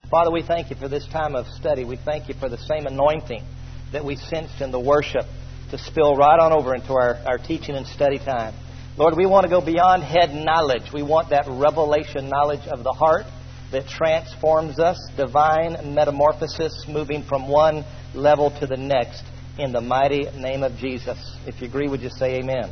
Father, we thank you for this time of study. We thank you for the same anointing that we sensed in the worship to spill right on over into our teaching and study time. Lord, we want to go beyond head knowledge. We want that revelation knowledge of the heart that transforms us, divine metamorphosis, moving from one level to the next in the mighty name of Jesus. If you agree, would you say amen?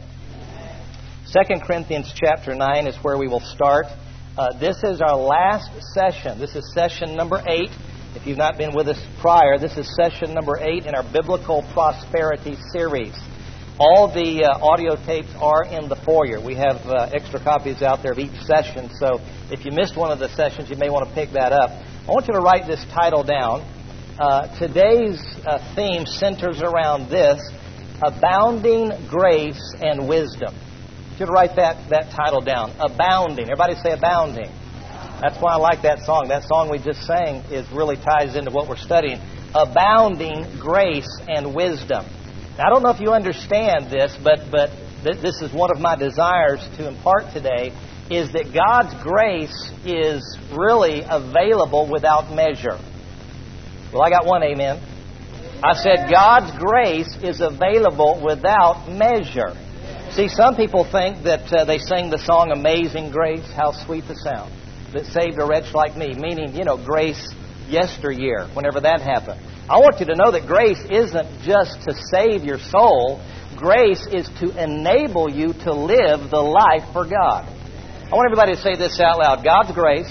2 Corinthians chapter 9 is where we will start. This is our last session. This is session number 8. If you've not been with us prior, this is session number 8 in our Biblical Prosperity series. All the audio tapes are in the foyer. We have extra copies out there of each session, so if you missed one of the sessions, you may want to pick that up. I want you to write this title down. Today's theme centers around this: Abounding Grace and Wisdom. I want you to write that title down. Abounding. Everybody say abounding. That's why I like that song. That song we just sang really ties into what we're studying. Abounding Grace and Wisdom. Now, I don't know if you understand this, but this is one of my desires to impart today, is that God's grace is really available without measure. Well, I got one amen. I said God's grace is available without measure. See, some people think that they sing the song Amazing Grace, how sweet the sound that saved a wretch like me, meaning, grace yesteryear, whenever that happened. I want you to know that grace isn't just to save your soul. Grace is to enable you to live the life for God. I want everybody to say this out loud. God's grace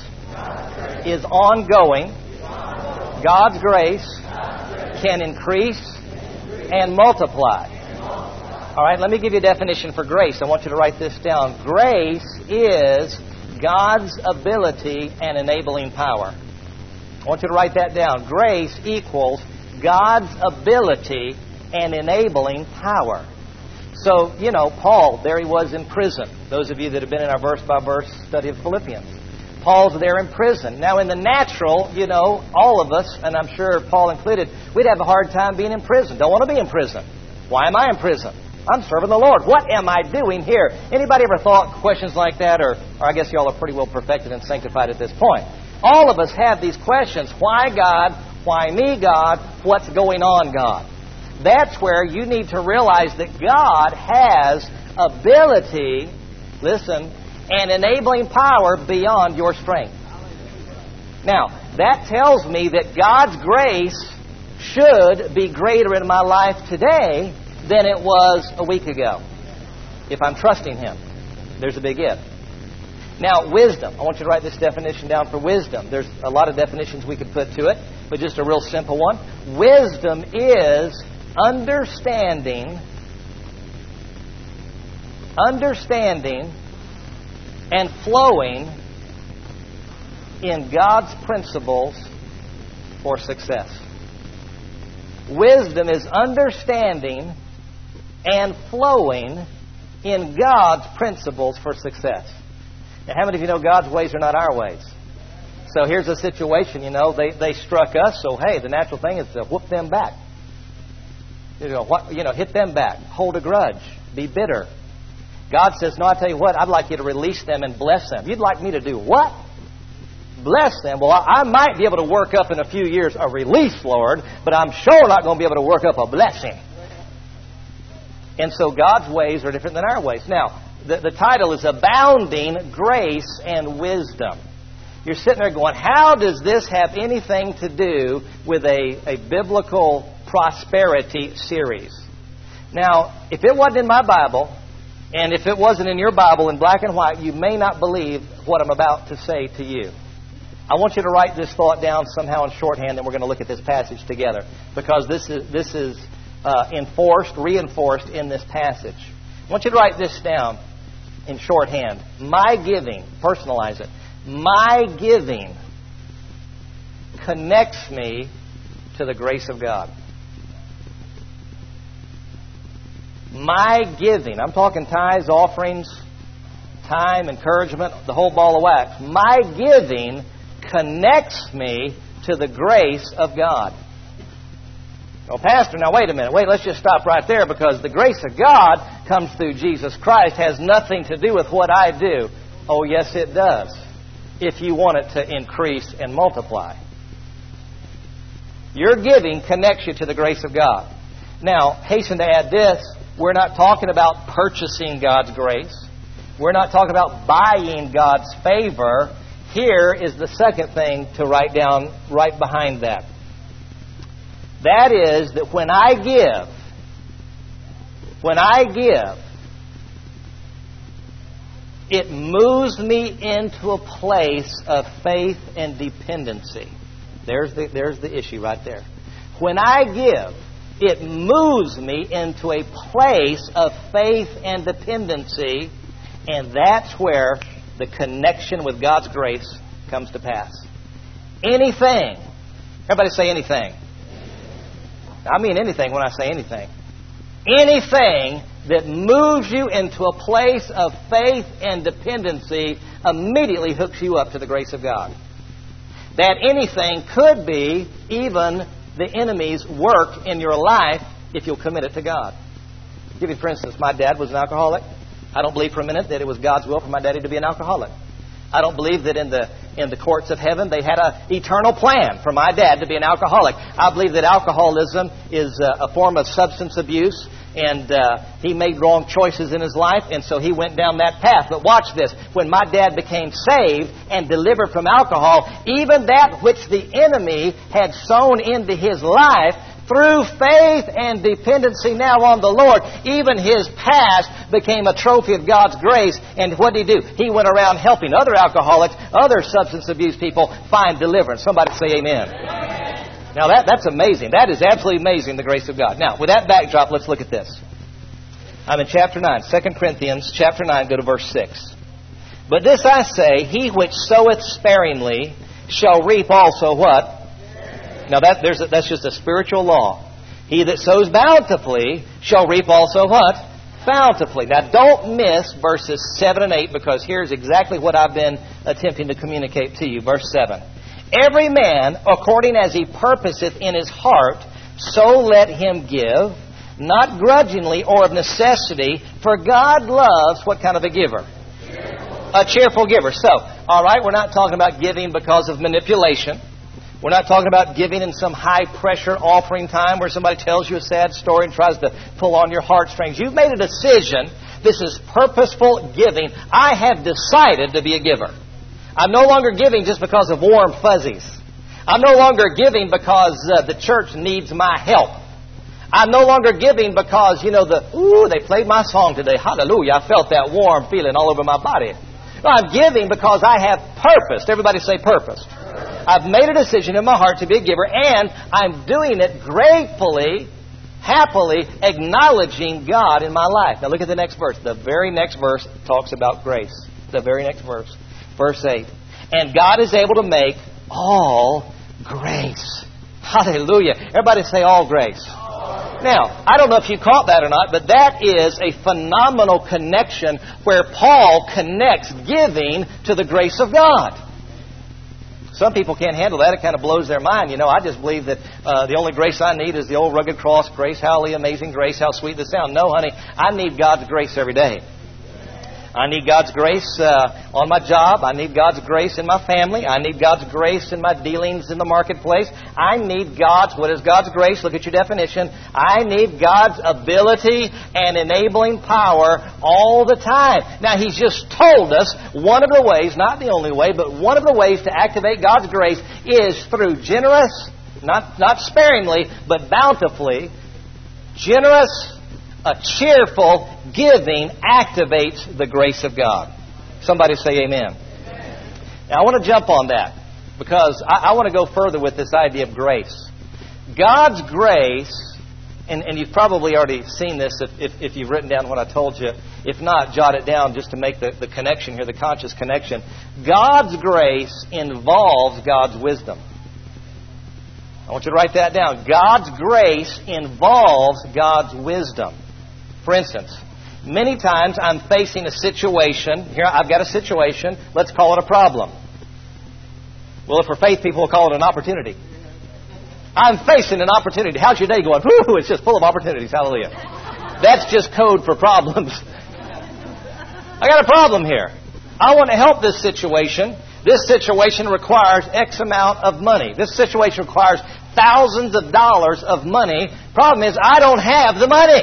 is ongoing. God's grace can increase and multiply. All right, let me give you a definition for grace. I want you to write this down. Grace is God's ability and enabling power. I want you to write that down. Grace equals God's ability and enabling power. So, Paul, there he was in prison. Those of you that have been in our verse-by-verse study of Philippians. Paul's there in prison. Now, in the natural, all of us, and I'm sure Paul included, we'd have a hard time being in prison. Don't want to be in prison. Why am I in prison? I'm serving the Lord. What am I doing here? Anybody ever thought questions like that? Or I guess y'all are pretty well perfected and sanctified at this point. All of us have these questions. Why God? Why me, God? What's going on, God? That's where you need to realize that God has ability, listen, and enabling power beyond your strength. Now, that tells me that God's grace should be greater in my life today than it was a week ago, if I'm trusting Him. There's a big if. Now, wisdom. I want you to write this definition down for wisdom. There's a lot of definitions we could put to it, but just a real simple one. Wisdom is understanding and flowing in God's principles for success. Wisdom is understanding and flowing in God's principles for success. Now, how many of you know God's ways are not our ways? So here's a situation, they struck us, so hey, the natural thing is to whoop them back. Hit them back, hold a grudge, be bitter. God says, no, I tell you what, I'd like you to release them and bless them. You'd like me to do what? Bless them. Well, I might be able to work up in a few years a release, Lord, but I'm sure not going to be able to work up a blessing. And so God's ways are different than our ways. Now, the title is Abounding Grace and Wisdom. You're sitting there going, how does this have anything to do with a biblical prosperity series? Now, if it wasn't in my Bible, and if it wasn't in your Bible in black and white, you may not believe what I'm about to say to you. I want you to write this thought down somehow in shorthand, and we're going to look at this passage together, because this is reinforced in this passage. I want you to write this down in shorthand. My giving, personalize it. My giving connects me to the grace of God. My giving, I'm talking tithes, offerings, time, encouragement, the whole ball of wax. My giving connects me to the grace of God. Well, Pastor, now wait a minute. Let's just stop right there, because the grace of God comes through Jesus Christ, has nothing to do with what I do. Oh, yes, it does, if you want it to increase and multiply. Your giving connects you to the grace of God. Now, hasten to add this. We're not talking about purchasing God's grace. We're not talking about buying God's favor. Here is the second thing to write down right behind that. That is that when I give, it moves me into a place of faith and dependency. There's the issue right there. When I give, it moves me into a place of faith and dependency, and that's where the connection with God's grace comes to pass. Anything. Everybody say anything. I mean anything when I say anything. Anything that moves you into a place of faith and dependency immediately hooks you up to the grace of God. That anything could be even the enemy's work in your life if you'll commit it to God. I'll give you, for instance, my dad was an alcoholic. I don't believe for a minute that it was God's will for my daddy to be an alcoholic. I don't believe that in the courts of heaven they had an eternal plan for my dad to be an alcoholic. I believe that alcoholism is a form of substance abuse, and he made wrong choices in his life, and so he went down that path. But watch this. When my dad became saved and delivered from alcohol, even that which the enemy had sown into his life, through faith and dependency now on the Lord, even his past became a trophy of God's grace. And what did he do? He went around helping other alcoholics, other substance abuse people find deliverance. Somebody say amen. Now that's amazing. That is absolutely amazing, the grace of God. Now, with that backdrop, let's look at this. I'm in chapter 9, 2 Corinthians chapter 9, go to verse 6. But this I say, he which soweth sparingly shall reap also what? Now that's just a spiritual law. He that sows bountifully shall reap also what? Bountifully. Now don't miss verses 7 and 8, because here's exactly what I've been attempting to communicate to you. Verse 7. Every man, according as he purposeth in his heart, so let him give, not grudgingly or of necessity, for God loves what kind of a giver? A cheerful giver. So, all right, we're not talking about giving because of manipulation. We're not talking about giving in some high-pressure offering time where somebody tells you a sad story and tries to pull on your heartstrings. You've made a decision. This is purposeful giving. I have decided to be a giver. I'm no longer giving just because of warm fuzzies. I'm no longer giving because the church needs my help. I'm no longer giving because, they played my song today. Hallelujah. I felt that warm feeling all over my body. No, I'm giving because I have purposed. Everybody say purposed. I've made a decision in my heart to be a giver, and I'm doing it gratefully, happily, acknowledging God in my life. Now look at the next verse. The very next verse talks about grace. The very next verse. Verse 8. And God is able to make all grace. Hallelujah. Everybody say all grace. Now, I don't know if you caught that or not, but that is a phenomenal connection where Paul connects giving to the grace of God. Some people can't handle that. It kind of blows their mind. I just believe that the only grace I need is the old rugged cross grace. Hallelujah, amazing grace. How sweet the sound. No, honey, I need God's grace every day. I need God's grace on my job. I need God's grace in my family. I need God's grace in my dealings in the marketplace. I need what is God's grace? Look at your definition. I need God's ability and enabling power all the time. Now, He's just told us one of the ways, not the only way, but one of the ways to activate God's grace is through generous, not sparingly, but bountifully, generous, a cheerful giving activates the grace of God. Somebody say amen. Now I want to jump on that because I want to go further with this idea of grace. God's grace, and you've probably already seen this if you've written down what I told you. If not, jot it down just to make the connection here, the conscious connection. God's grace involves God's wisdom. I want you to write that down. God's grace involves God's wisdom. For instance, many times I'm facing a situation. Here, I've got a situation. Let's call it a problem. Well, if we're faith people, we'll call it an opportunity. I'm facing an opportunity. How's your day going? Whew, it's just full of opportunities. Hallelujah. That's just code for problems. I got a problem here. I want to help this situation. This situation requires X amount of money. This situation requires thousands of dollars of money. Problem is, I don't have the money.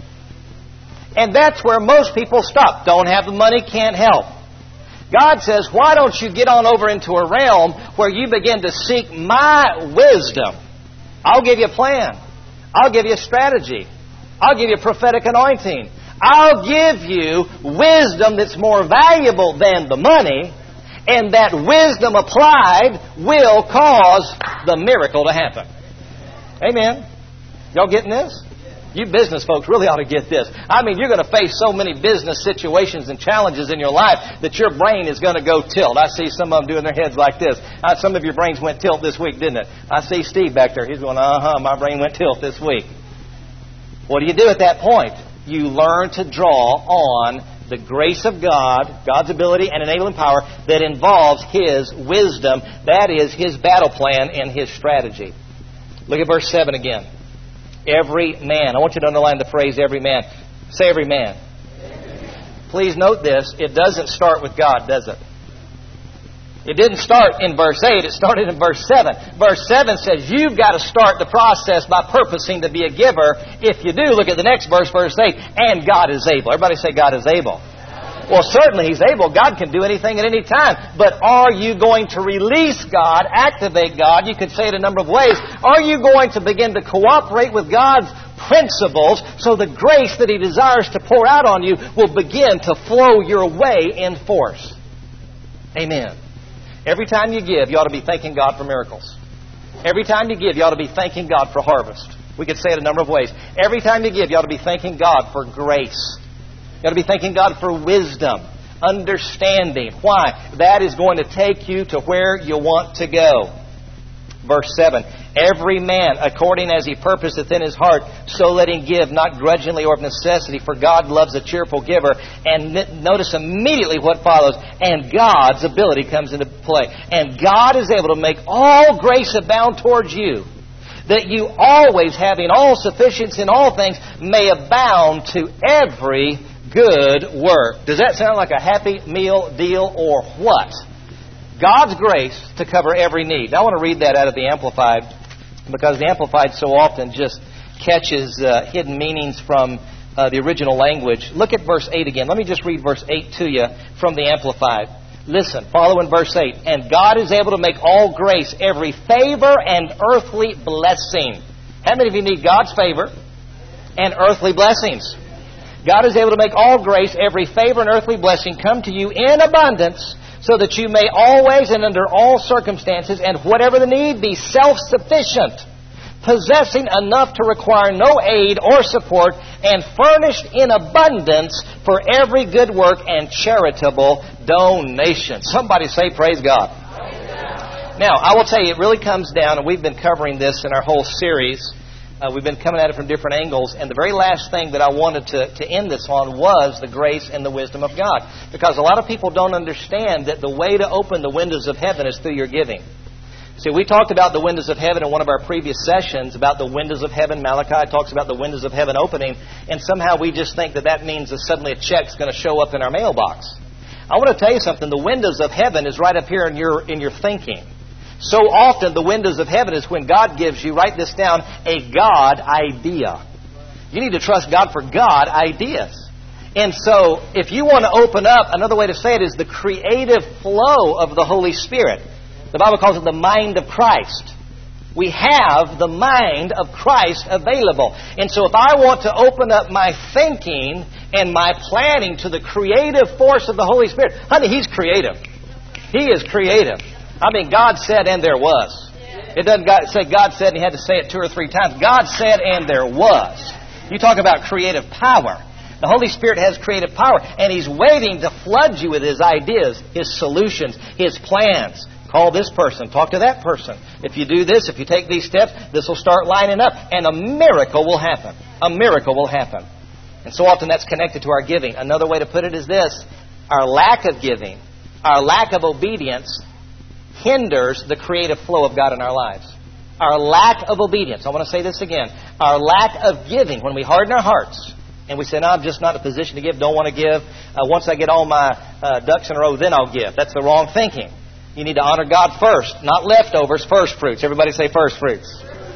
And that's where most people stop. Don't have the money, can't help. God says, why don't you get on over into a realm where you begin to seek my wisdom? I'll give you a plan. I'll give you a strategy. I'll give you a prophetic anointing. I'll give you wisdom that's more valuable than the money, and that wisdom applied will cause the miracle to happen. Amen. Y'all getting this? You business folks really ought to get this. I mean, you're going to face so many business situations and challenges in your life that your brain is going to go tilt. I see some of them doing their heads like this. Some of your brains went tilt this week, didn't it? I see Steve back there. He's going, my brain went tilt this week. What do you do at that point? You learn to draw on the grace of God, God's ability and enabling power that involves His wisdom. That is His battle plan and His strategy. Look at verse 7 again. Every man. I want you to underline the phrase every man. Say every man. Please note this. It doesn't start with God, does it? It didn't start in verse 8. It started in verse 7. Verse 7 says you've got to start the process by purposing to be a giver. If you do, look at the next verse, verse 8. And God is able. Everybody say God is able. Well, certainly He's able. God can do anything at any time. But are you going to release God, activate God? You could say it a number of ways. Are you going to begin to cooperate with God's principles so the grace that He desires to pour out on you will begin to flow your way in force? Amen. Every time you give, you ought to be thanking God for miracles. Every time you give, you ought to be thanking God for harvest. We could say it a number of ways. Every time you give, you ought to be thanking God for grace. You ought to be thanking God for wisdom, understanding. Why? That is going to take you to where you want to go. Verse 7. Every man, according as he purposeth in his heart, so let him give, not grudgingly or of necessity, for God loves a cheerful giver. And notice immediately what follows. And God's ability comes into play. And God is able to make all grace abound towards you, that you always, having all sufficiency in all things, may abound to every good work. Does that sound like a happy meal deal or what? God's grace to cover every need. Now, I want to read that out of the Amplified, because the Amplified so often just catches hidden meanings from the original language. Look at verse 8 again. Let me just read verse 8 to you from the Amplified. Listen, follow in verse 8. And God is able to make all grace, every favor and earthly blessing. How many of you need God's favor and earthly blessings? God is able to make all grace, every favor and earthly blessing come to you in abundance, so that you may always and under all circumstances and whatever the need be self-sufficient, possessing enough to require no aid or support, and furnished in abundance for every good work and charitable donation. Somebody say, praise God. Praise God. Now, I will tell you, it really comes down, and we've been covering this in our whole series. We've been coming at it from different angles, and the very last thing that I wanted to end this on was the grace and the wisdom of God. Because a lot of people don't understand that the way to open the windows of heaven is through your giving. See, we talked about the windows of heaven in one of our previous sessions, about the windows of heaven. Malachi talks about the windows of heaven opening, and somehow we just think that means that suddenly a check's going to show up in our mailbox. I want to tell you something. The windows of heaven is right up here in your thinking. So often the windows of heaven is when God gives you, write this down, a God idea. You need to trust God for God ideas. And so if you want to open up, another way to say it is the creative flow of the Holy Spirit. The Bible calls it the mind of Christ. We have the mind of Christ available. And so if I want to open up my thinking and my planning to the creative force of the Holy Spirit, honey, He's creative. He is creative. I mean, God said and there was. It doesn't say God said and He had to say it 2 or 3 times. God said and there was. You talk about creative power. The Holy Spirit has creative power, and He's waiting to flood you with His ideas, His solutions, His plans. Call this person. Talk to that person. If you do this, if you take these steps, this will start lining up, and a miracle will happen. A miracle will happen. And so often that's connected to our giving. Another way to put it is this. Our lack of giving, our lack of obedience hinders the creative flow of God in our lives. Our lack of obedience. I want to say this again. Our lack of giving, when we harden our hearts and we say, no, I'm just not in a position to give, don't want to give. Once I get all my ducks in a row, then I'll give. That's the wrong thinking. You need to honor God first, not leftovers, first fruits. Everybody say first fruits.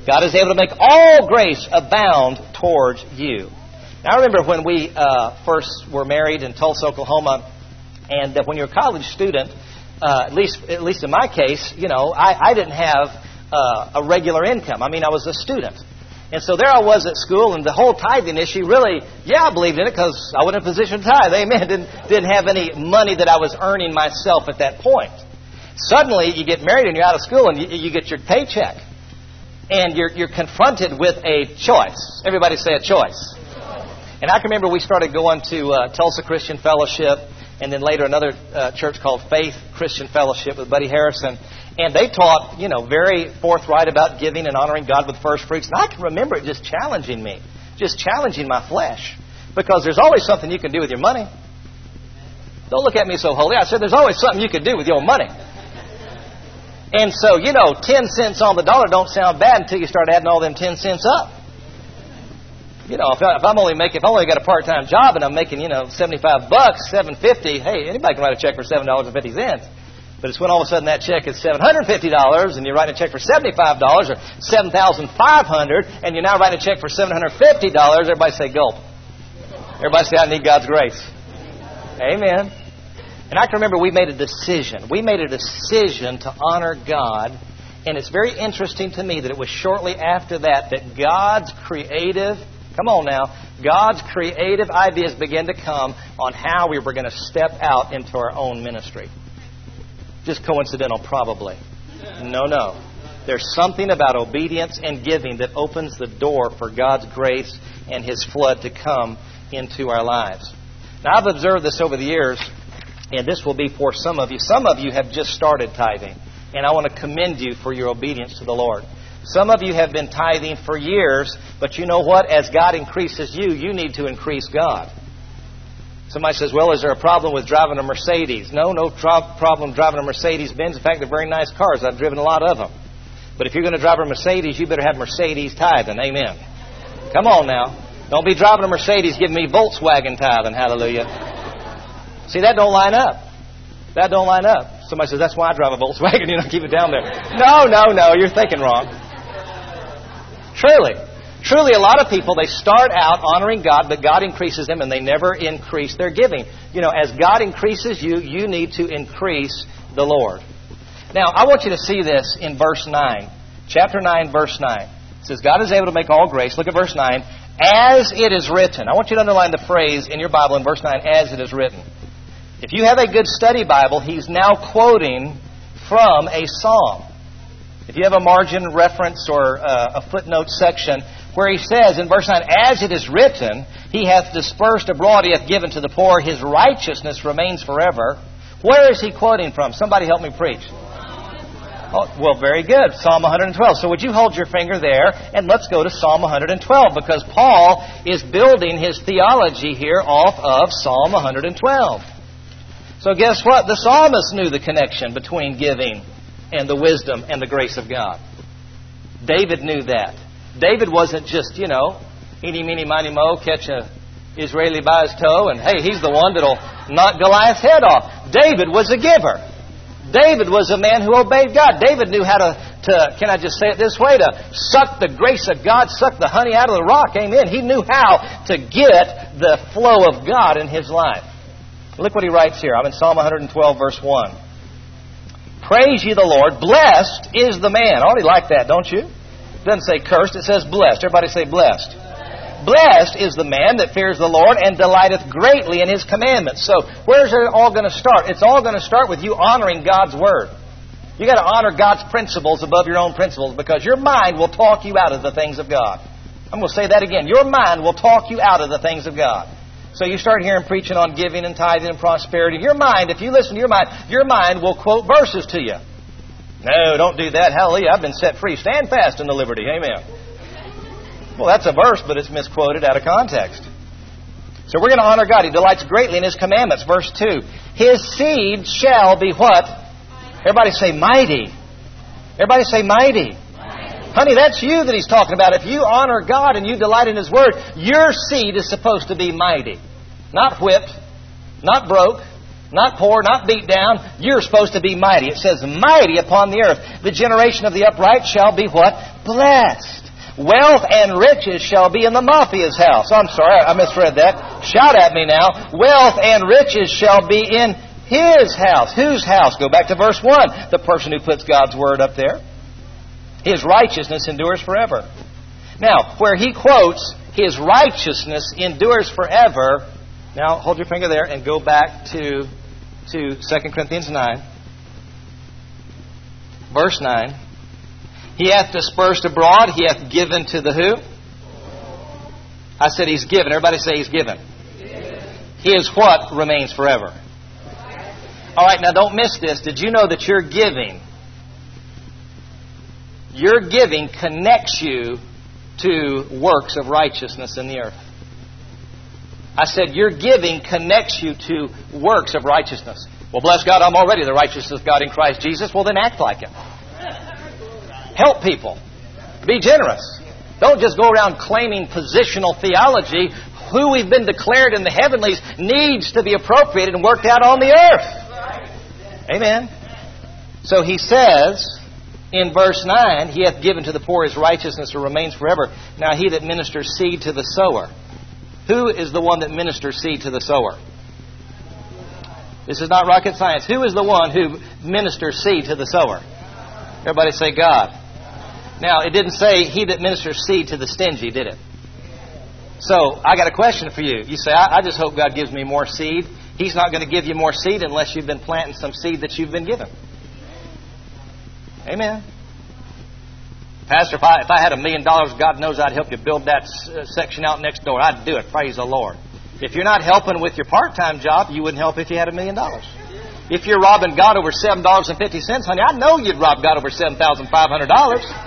God is able to make all grace abound towards you. Now, I remember when we first were married in Tulsa, Oklahoma, and when you're a college student, at least in my case, I didn't have a regular income. I mean, I was a student. And so there I was at school, and the whole tithing issue really, I believed in it because I wasn't in a position to tithe. Amen. Didn't have any money that I was earning myself at that point. Suddenly, you get married and you're out of school, and you get your paycheck. And you're confronted with a choice. Everybody say a choice. And I can remember we started going to Tulsa Christian Fellowship, and then later another church called Faith Christian Fellowship with Buddy Harrison. And they taught, very forthright about giving and honoring God with first fruits. And I can remember it just challenging me, just challenging my flesh. Because there's always something you can do with your money. Don't look at me so holy. I said there's always something you can do with your money. And so, 10 cents on the dollar don't sound bad until you start adding all them 10 cents up. If I only got a part-time job and I'm making, $75, $7.50, hey, anybody can write a check for $7.50. But it's when all of a sudden that check is $750 and you're writing a check for $75 or $7,500 and you're now writing a check for $750. Everybody say gulp. Everybody say I need God's grace. Amen. And I can remember we made a decision. We made a decision to honor God. And it's very interesting to me that it was shortly after that God's creative ideas began to come on how we were going to step out into our own ministry. Just coincidental, probably. No. There's something about obedience and giving that opens the door for God's grace and His flood to come into our lives. Now, I've observed this over the years, and this will be for some of you. Some of you have just started tithing, and I want to commend you for your obedience to the Lord. Some of you have been tithing for years, but you know what? As God increases you, you need to increase God. Somebody says, well, is there a problem with driving a Mercedes? No problem driving a Mercedes-Benz. In fact, they're very nice cars. I've driven a lot of them. But if you're going to drive a Mercedes, you better have Mercedes tithing. Amen. Come on now. Don't be driving a Mercedes giving me Volkswagen tithing. Hallelujah. See, that don't line up. That don't line up. Somebody says, that's why I drive a Volkswagen. Keep it down there. No. You're thinking wrong. Truly, a lot of people, they start out honoring God, but God increases them and they never increase their giving. As God increases you, you need to increase the Lord. Now, I want you to see this in verse 9. Chapter 9, verse 9. It says, God is able to make all grace. Look at verse 9. As it is written. I want you to underline the phrase in your Bible in verse 9, as it is written. If you have a good study Bible, he's now quoting from a psalm. If you have a margin reference or a footnote section where he says in verse 9, as it is written, He hath dispersed abroad, He hath given to the poor, His righteousness remains forever. Where is he quoting from? Somebody help me preach. Oh, well, very good. Psalm 112. So would you hold your finger there and let's go to Psalm 112 because Paul is building his theology here off of Psalm 112. So guess what? The psalmist knew the connection between giving and the wisdom and the grace of God. David knew that. David wasn't just, eeny, meeny, miny, mo, catch a Israeli by his toe, and hey, he's the one that'll knock Goliath's head off. David was a giver. David was a man who obeyed God. David knew how to can I just say it this way, to suck the grace of God, suck the honey out of the rock. Amen. He knew how to get the flow of God in his life. Look what he writes here. I'm in Psalm 112, verse 1. Praise ye the Lord. Blessed is the man. I already like that, don't you? It doesn't say cursed. It says blessed. Everybody say blessed. Blessed is the man that fears the Lord and delighteth greatly in His commandments. So where's it all going to start? It's all going to start with you honoring God's Word. You got to honor God's principles above your own principles because your mind will talk you out of the things of God. I'm going to say that again. Your mind will talk you out of the things of God. So you start hearing preaching on giving and tithing and prosperity. Your mind, if you listen to your mind will quote verses to you. No, don't do that. Hallelujah, I've been set free. Stand fast in the liberty. Amen. Well, that's a verse, but it's misquoted out of context. So we're going to honor God. He delights greatly in His commandments. Verse 2. His seed shall be what? Everybody say mighty. Everybody say mighty. Honey, that's you that He's talking about. If you honor God and you delight in His Word, your seed is supposed to be mighty. Not whipped, not broke, Not poor, not beat down. You're supposed to be mighty. It says, mighty upon the earth. The generation of the upright shall be what? Blessed. Wealth and riches shall be in the mafia's house. I'm sorry, I misread that. Shout at me now. Wealth and riches shall be in his house. Whose house? Go back to verse 1. The person who puts God's word up there. His righteousness endures forever. Now, where he quotes, his righteousness endures forever. Now, hold your finger there and go back to 2 Corinthians 9. Verse 9. He hath dispersed abroad. He hath given to the who? I said he's given. Everybody say he's given. His what remains forever? All right, now don't miss this. Did you know that your giving connects you to works of righteousness in the earth? I said your giving connects you to works of righteousness. Well, bless God, I'm already the righteousness of God in Christ Jesus. Well, then act like it. Help people. Be generous. Don't just go around claiming positional theology. Who we've been declared in the heavenlies needs to be appropriated and worked out on the earth. Amen. So he says in verse 9, he hath given to the poor his righteousness remains forever. Now he that ministers seed to the sower. Who is the one that ministers seed to the sower? This is not rocket science. Who is the one who ministers seed to the sower? Everybody say God. Now, it didn't say he that ministers seed to the stingy, did it? So, I got a question for you. You say, I just hope God gives me more seed. He's not going to give you more seed unless you've been planting some seed that you've been given. Amen. Pastor, if I had $1 million, God knows I'd help you build that section out next door. I'd do it. Praise the Lord. If you're not helping with your part-time job, you wouldn't help if you had $1 million. If you're robbing God over $7.50, honey, I know you'd rob God over $7,500.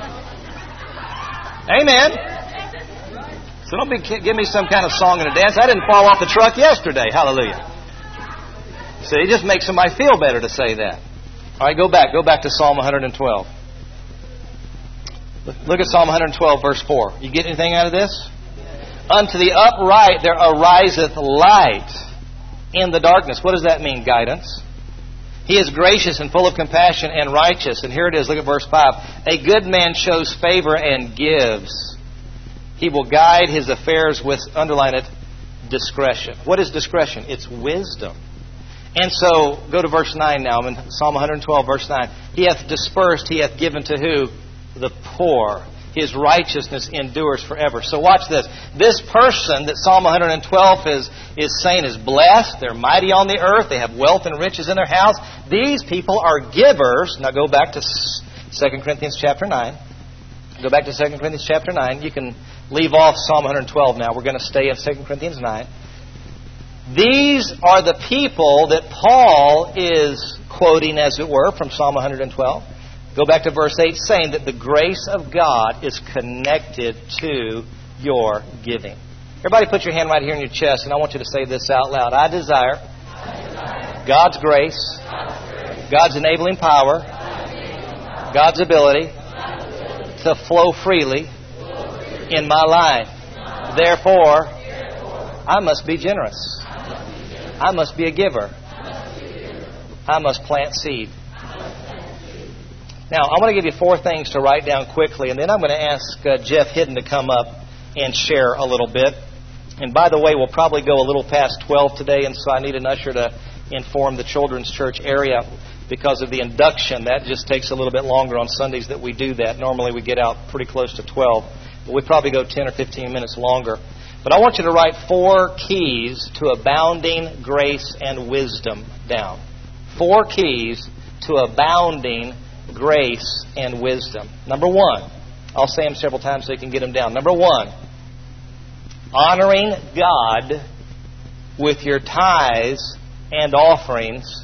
Amen. So don't give me some kind of song and a dance. I didn't fall off the truck yesterday. Hallelujah. See, it just makes somebody feel better to say that. All right, go back to Psalm 112. Look at Psalm 112, verse 4. You get anything out of this? Unto the upright there ariseth light in the darkness. What does that mean? Guidance. He is gracious and full of compassion and righteous. And here it is. Look at verse 5. A good man shows favor and gives. He will guide his affairs with, underline it, discretion. What is discretion? It's wisdom. And so, go to verse 9 now. I'm in Psalm 112, verse 9. He hath dispersed, he hath given to who? The poor. His righteousness endures forever. So watch this. This person that Psalm 112 is saying is blessed. They're mighty on the earth. They have wealth and riches in their house. These people are givers. Now go back to 2 Corinthians chapter 9. Go back to 2 Corinthians chapter 9. You can leave off Psalm 112 now. We're going to stay in 2 Corinthians 9. These are the people that Paul is quoting, as it were, from Psalm 112. Go back to verse 8, saying that the grace of God is connected to your giving. Everybody put your hand right here in your chest, and I want you to say this out loud. I desire God's grace, God's enabling power, God's ability to flow freely in my life. Therefore, I must be generous. I must be a giver. I must plant seed. Now, I want to give you 4 things to write down quickly, and then I'm going to ask Jeff Hidden to come up and share a little bit. And by the way, we'll probably go a little past 12 today, and so I need an usher to inform the children's church area because of the induction. That just takes a little bit longer on Sundays that we do that. Normally we get out pretty close to 12, but we probably go 10 or 15 minutes longer. But I want you to write 4 keys to abounding grace and wisdom down. 4 keys to abounding grace and wisdom. Number 1, I'll say them several times so you can get them down. Number 1, honoring God with your tithes and offerings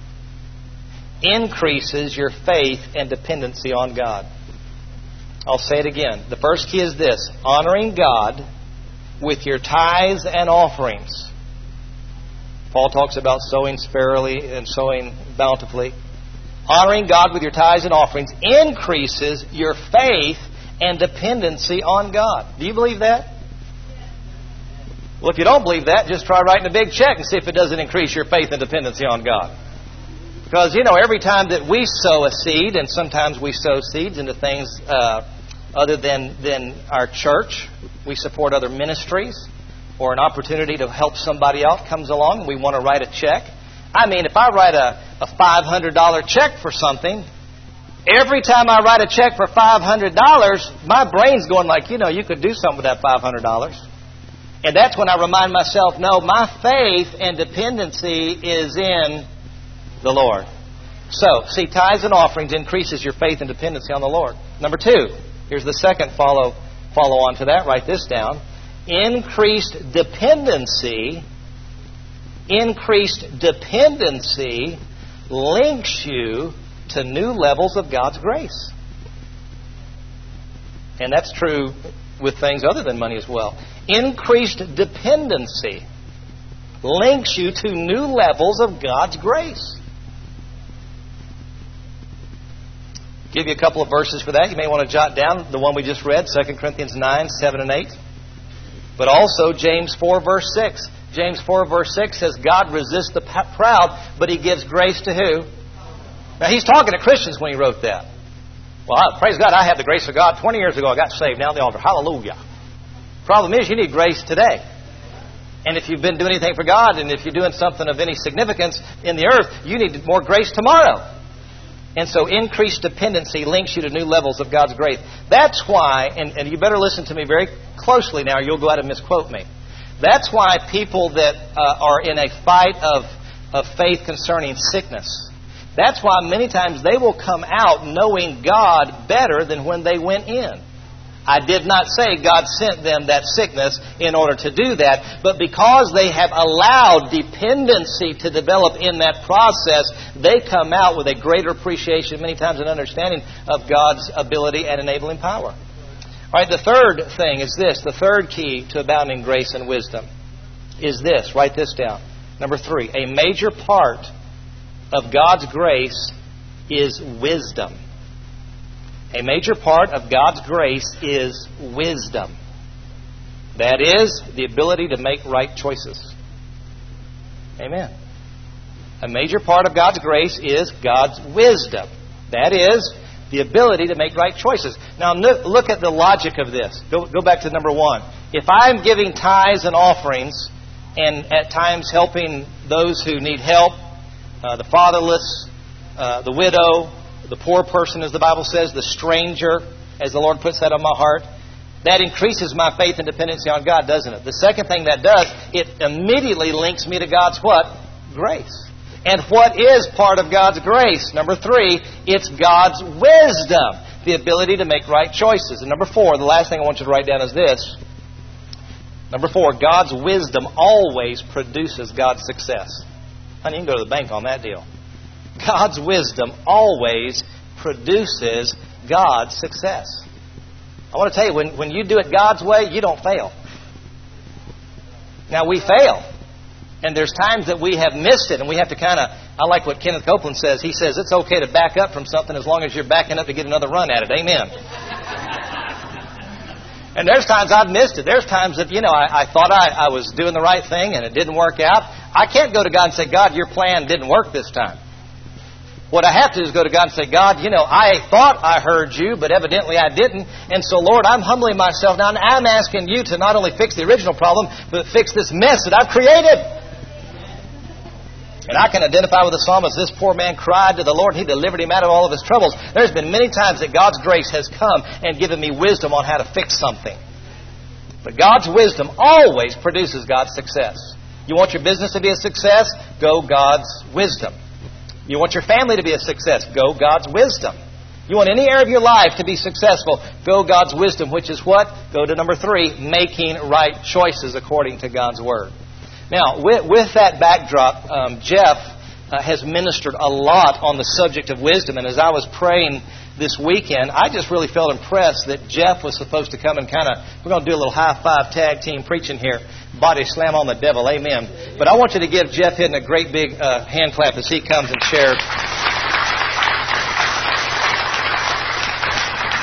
increases your faith and dependency on God. I'll say it again. The first key is this: honoring God with your tithes and offerings. Paul talks about sowing sparingly and sowing bountifully. Honoring God with your tithes and offerings increases your faith and dependency on God. Do you believe that? Well, if you don't believe that, just try writing a big check and see if it doesn't increase your faith and dependency on God. Because, every time that we sow a seed, and sometimes we sow seeds into things other than our church, we support other ministries, or an opportunity to help somebody out comes along and we want to write a check. I mean, if I write a $500 check for something, every time I write a check for $500, my brain's going like, you could do something with that $500. And that's when I remind myself, no, my faith and dependency is in the Lord. So, see, tithes and offerings increases your faith and dependency on the Lord. Number 2, here's the second follow on to that. Write this down. Increased dependency links you to new levels of God's grace. And that's true with things other than money as well. Increased dependency links you to new levels of God's grace. Give you a couple of verses for that. You may want to jot down the one we just read, 2 Corinthians 9, 7, and 8. But also James 4, verse 6. James 4, verse 6 says, God resists the proud, but He gives grace to who? Now, he's talking to Christians when he wrote that. Well, praise God, I had the grace of God. 20 years ago, I got saved. Now at the altar. Hallelujah. Problem is, you need grace today. And if you've been doing anything for God, and if you're doing something of any significance in the earth, you need more grace tomorrow. And so increased dependency links you to new levels of God's grace. That's why, and you better listen to me very closely now, or you'll go out and misquote me. That's why people that are in a fight of faith concerning sickness, that's why many times they will come out knowing God better than when they went in. I did not say God sent them that sickness in order to do that, but because they have allowed dependency to develop in that process, they come out with a greater appreciation, many times an understanding of God's ability and enabling power. All right, the third thing is this. The third key to abounding grace and wisdom is this. Write this down. Number 3, a major part of God's grace is wisdom. A major part of God's grace is wisdom. That is, the ability to make right choices. Amen. A major part of God's grace is God's wisdom. That is, the ability to make right choices. Now, look at the logic of this. Go back to number 1. If I'm giving tithes and offerings, and at times helping those who need help, the fatherless, the widow, the poor person, as the Bible says, the stranger, as the Lord puts that on my heart, that increases my faith and dependency on God, doesn't it? The second thing that does, it immediately links me to God's what? Grace. And what is part of God's grace? Number 3, it's God's wisdom, the ability to make right choices. And number 4, the last thing I want you to write down is this. Number 4, God's wisdom always produces God's success. Honey, you can go to the bank on that deal. God's wisdom always produces God's success. I want to tell you, when you do it God's way, you don't fail. Now, we fail. And there's times that we have missed it, and we have to I like what Kenneth Copeland says. He says it's okay to back up from something as long as you're backing up to get another run at it. Amen. And there's times I've missed it. There's times that, I thought I was doing the right thing and it didn't work out. I can't go to God and say, God, your plan didn't work this time. What I have to do is go to God and say, God, I thought I heard you, but evidently I didn't. And so, Lord, I'm humbling myself now, and I'm asking you to not only fix the original problem, but fix this mess that I've created. And I can identify with the psalmist. This poor man cried to the Lord, and He delivered him out of all of his troubles. There's been many times that God's grace has come and given me wisdom on how to fix something. But God's wisdom always produces God's success. You want your business to be a success? Go God's wisdom. You want your family to be a success? Go God's wisdom. You want any area of your life to be successful? Go God's wisdom, which is what? Go to number 3, making right choices according to God's Word. Now, with that backdrop, Jeff has ministered a lot on the subject of wisdom. And as I was praying this weekend, I just really felt impressed that Jeff was supposed to come and we're going to do a little high-five tag team preaching here. Body slam on the devil. Amen. But I want you to give Jeff Hidden a great big hand clap as he comes and shares.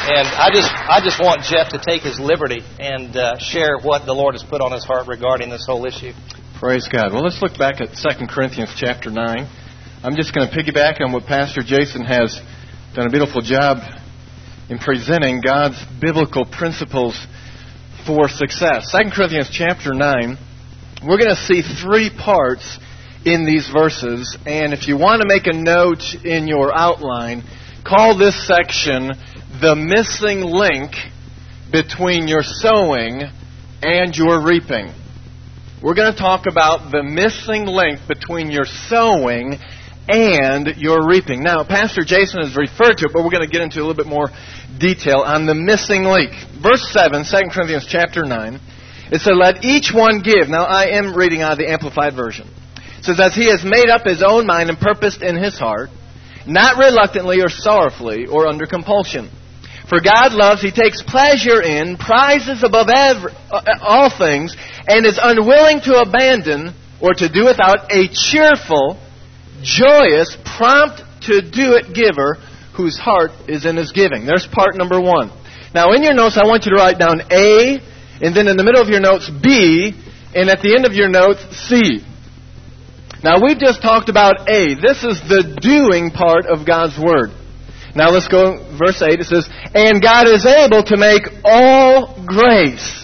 And I just want Jeff to take his liberty and share what the Lord has put on his heart regarding this whole issue. Praise God. Well, let's look back at 2 Corinthians chapter 9. I'm just going to piggyback on what Pastor Jason has done a beautiful job in presenting God's biblical principles for success. 2 Corinthians chapter 9, we're going to see three parts in these verses. And if you want to make a note in your outline, call this section the missing link between your sowing and your reaping. We're going to talk about the missing link between your sowing and your reaping. Now, Pastor Jason has referred to it, but we're going to get into a little bit more detail on the missing link. Verse 7, 2 Corinthians chapter 9, it said, "Let each one give." Now, I am reading out of the Amplified Version. It says, "As he has made up his own mind and purposed in his heart, not reluctantly or sorrowfully or under compulsion. For God loves, He takes pleasure in, prizes above all things, and is unwilling to abandon or to do without a cheerful, joyous, prompt to do it giver whose heart is in his giving." There's part number one. Now in your notes, I want you to write down A, and then in the middle of your notes B, and at the end of your notes C. Now we've just talked about A. This is the doing part of God's Word. Now let's go, verse 8, it says, "And God is able to make all grace,"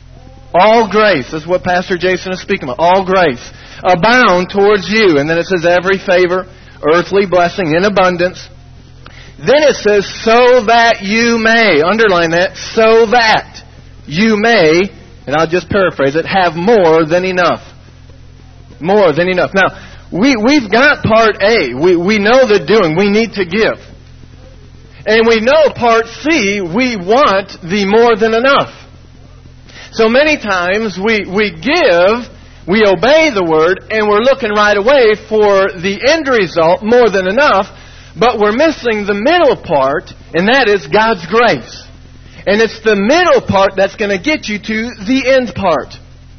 this is what Pastor Jason is speaking about, all grace, "abound towards you." And then it says, "every favor, earthly blessing in abundance." Then it says, "so that you may," underline that, "so that you may," and I'll just paraphrase it, "have more than enough." More than enough. Now, we've got part A. We know the doing. We need to give. And we know part C, we want the more than enough. So many times we give, we obey the Word, and we're looking right away for the end result, more than enough, but we're missing the middle part, and that is God's grace. And it's the middle part that's going to get you to the end part.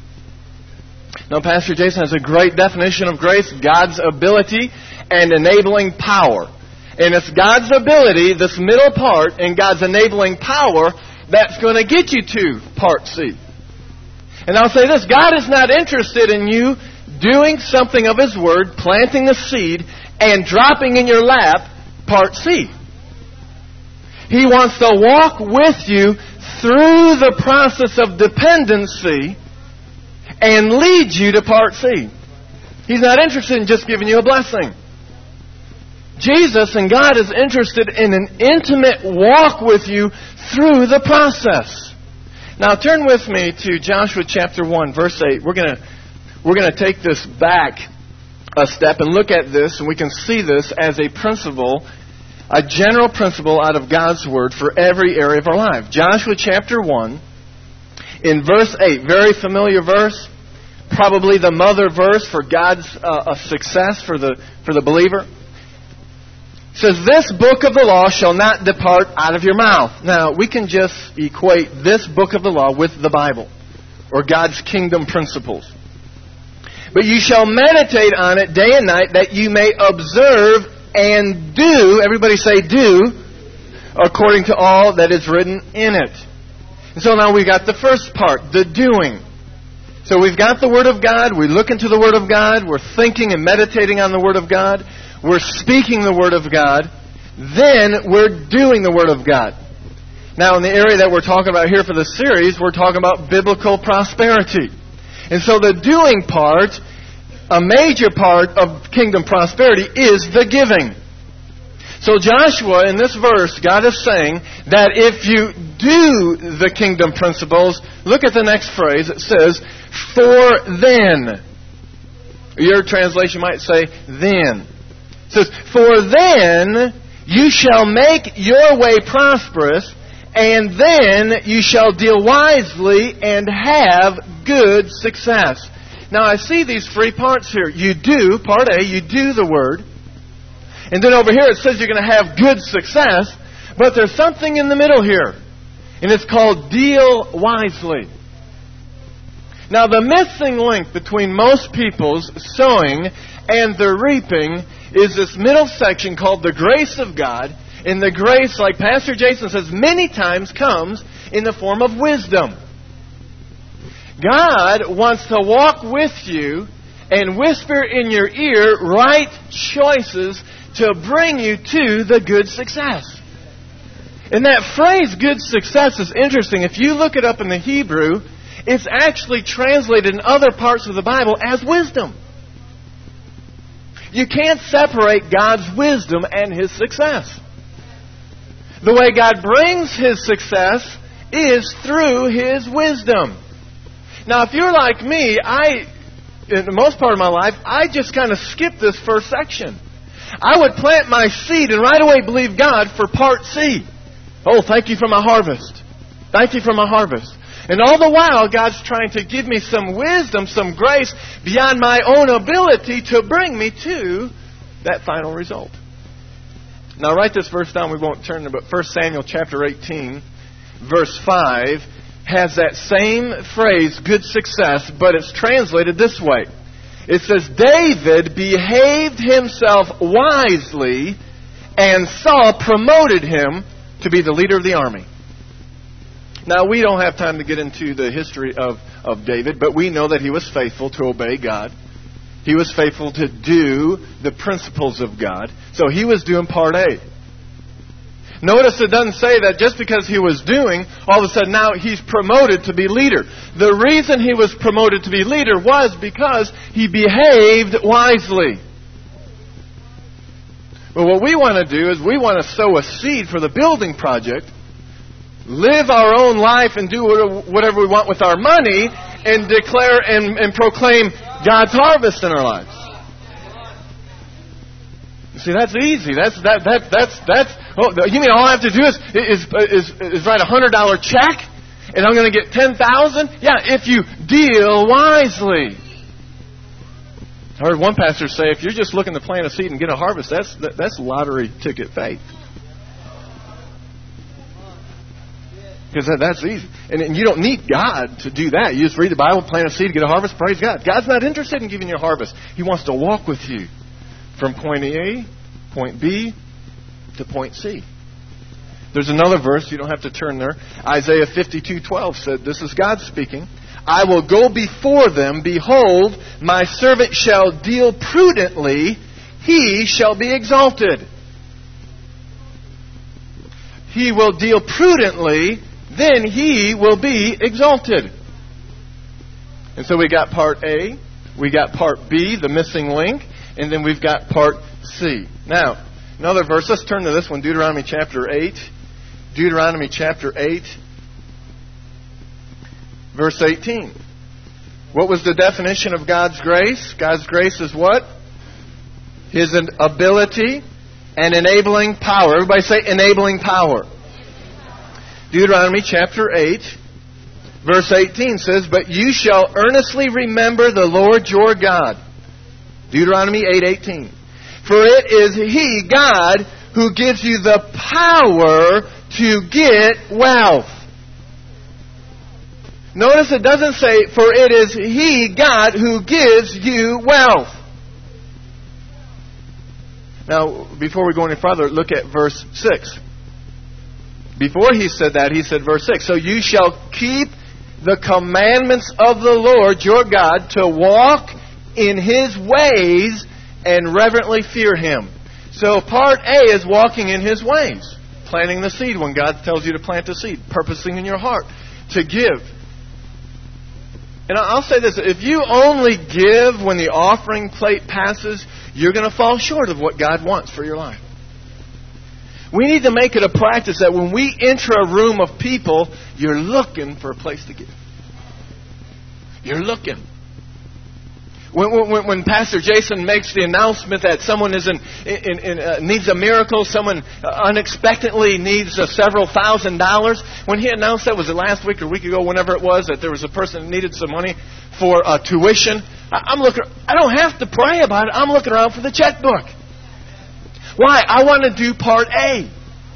Now, Pastor Jason has a great definition of grace: God's ability and enabling power. And it's God's ability, this middle part, and God's enabling power that's going to get you to part C. And I'll say this: God is not interested in you doing something of His Word, planting the seed, and dropping in your lap part C. He wants to walk with you through the process of dependency and lead you to part C. He's not interested in just giving you a blessing. Jesus and God is interested in an intimate walk with you through the process. Now turn with me to Joshua chapter 1, verse 8. We're going to take this back a step and look at this, and we can see this as a principle, a general principle out of God's Word for every area of our life. Joshua chapter 1, in verse 8, very familiar verse, probably the mother verse for God's success for the believer. It says, "This book of the law shall not depart out of your mouth." Now, we can just equate this book of the law with the Bible, or God's kingdom principles. "But you shall meditate on it day and night, that you may observe and do," everybody say do, "according to all that is written in it." And so now we've got the first part, the doing. So we've got the Word of God, we look into the Word of God, we're thinking and meditating on the Word of God, we're speaking the Word of God, then we're doing the Word of God. Now, in the area that we're talking about here for the series, we're talking about biblical prosperity. And so the doing part, a major part of kingdom prosperity, is the giving. So Joshua, in this verse, God is saying that if you do the kingdom principles, look at the next phrase. It says, "for then." Your translation might say, "then." It says, "For then you shall make your way prosperous, and then you shall deal wisely and have good success." Now I see these three parts here. You do, part A, you do the Word. And then over here it says you're going to have good success, but there's something in the middle here. And it's called deal wisely. Now the missing link between most people's sowing and their reaping is this middle section called the grace of God. And the grace, like Pastor Jason says, many times comes in the form of wisdom. God wants to walk with you and whisper in your ear right choices to bring you to the good success. And that phrase, good success, is interesting. If you look it up in the Hebrew, it's actually translated in other parts of the Bible as wisdom. You can't separate God's wisdom and His success. The way God brings His success is through His wisdom. Now, if you're like me, in the most part of my life, I just kind of skip this first section. I would plant my seed and right away believe God for part C. Oh, thank you for my harvest. Thank you for my harvest. And all the while, God's trying to give me some wisdom, some grace beyond my own ability to bring me to that final result. Now, write this verse down. We won't turn to it, but 1 Samuel chapter 18, verse 5, has that same phrase, good success, but it's translated this way. It says, David behaved himself wisely, and Saul promoted him to be the leader of the army. Now, we don't have time to get into the history of David, but we know that he was faithful to obey God. He was faithful to do the principles of God. So he was doing part A. Notice it doesn't say that just because he was doing, all of a sudden now he's promoted to be leader. The reason he was promoted to be leader was because he behaved wisely. But what we want to do is we want to sow a seed for the building project, live our own life and do whatever we want with our money, and declare and proclaim God's harvest in our lives. See, that's easy. That's. Oh, you mean all I have to do is write $100 check, and I'm going to get 10,000? Yeah, if you deal wisely. I heard one pastor say, if you're just looking to plant a seed and get a harvest, that's lottery ticket faith. Because that's easy. And you don't need God to do that. You just read the Bible, plant a seed, get a harvest, praise God. God's not interested in giving you a harvest. He wants to walk with you from point A, point B, to point C. There's another verse, you don't have to turn there. Isaiah 52:12 said, this is God speaking, I will go before them, behold, my servant shall deal prudently, he shall be exalted. He will deal prudently, then he will be exalted. And so we got part A, we got part B, the missing link, and then we've got part C. Now, another verse, let's turn to this one, Deuteronomy chapter 8. Deuteronomy chapter 8, verse 18. What was the definition of God's grace? God's grace is what? His ability and enabling power. Everybody say enabling power. Deuteronomy chapter 8, verse 18 says, but you shall earnestly remember the Lord your God. Deuteronomy 8:18. For it is He, God, who gives you the power to get wealth. Notice it doesn't say, for it is He, God, who gives you wealth. Now, before we go any further, look at verse 6. Before he said that, he said verse 6, so you shall keep the commandments of the Lord your God to walk in His ways and reverently fear Him. So part A is walking in His ways. Planting the seed when God tells you to plant a seed. Purposing in your heart to give. And I'll say this, if you only give when the offering plate passes, you're going to fall short of what God wants for your life. We need to make it a practice that when we enter a room of people, you're looking for a place to give. You're looking. When Pastor Jason makes the announcement that someone is needs a miracle, someone unexpectedly needs several $1,000s, when he announced that, was it last week or a week ago, whenever it was, that there was a person that needed some money for tuition, I'm looking. I don't have to pray about it. I'm looking around for the checkbook. Why? I want to do part A.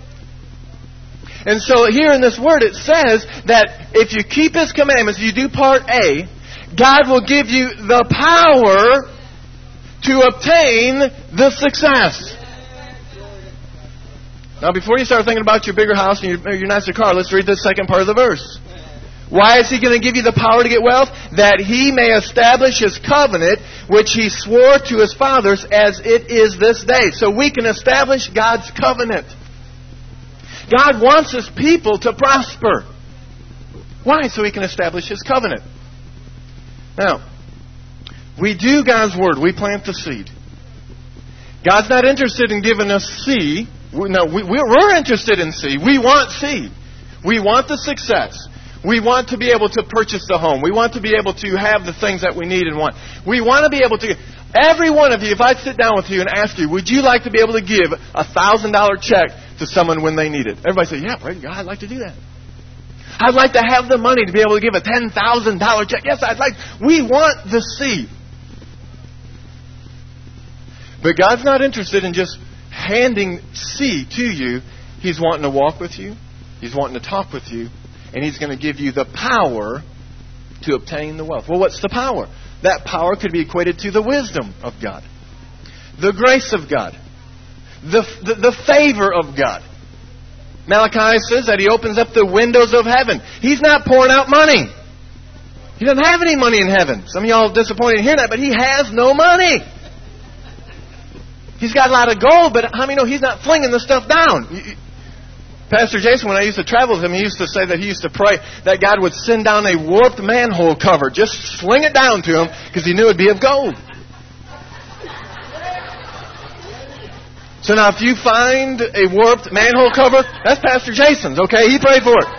And so here in this word it says that if you keep His commandments, you do part A, God will give you the power to obtain the success. Now, before you start thinking about your bigger house and your nicer car, let's read the second part of the verse. Why is He going to give you the power to get wealth? That He may establish His covenant, which He swore to His fathers, as it is this day. So we can establish God's covenant. God wants His people to prosper. Why? So He can establish His covenant. Now, we do God's Word. We plant the seed. God's not interested in giving us seed. No, we're interested in seed. We want seed. We want the success. We want to be able to purchase the home. We want to be able to have the things that we need and want. We want to be able to... Every one of you, if I sit down with you and ask you, would you like to be able to give a $1,000 check to someone when they need it? Everybody say, yeah, praise God, I'd like to do that. I'd like to have the money to be able to give a $10,000 check. Yes, I'd like... We want the seed. But God's not interested in just handing seed to you. He's wanting to walk with you. He's wanting to talk with you. And He's going to give you the power to obtain the wealth. Well, what's the power? That power could be equated to the wisdom of God, the grace of God, the favor of God. Malachi says that He opens up the windows of heaven. He's not pouring out money. He doesn't have any money in heaven. Some of y'all are disappointed to hear that, but He has no money. He's got a lot of gold, but how many know He's not flinging the stuff down? Pastor Jason, when I used to travel with him, he used to say that he used to pray that God would send down a warped manhole cover. Just sling it down to him because he knew it would be of gold. So now if you find a warped manhole cover, that's Pastor Jason's, okay? He prayed for it.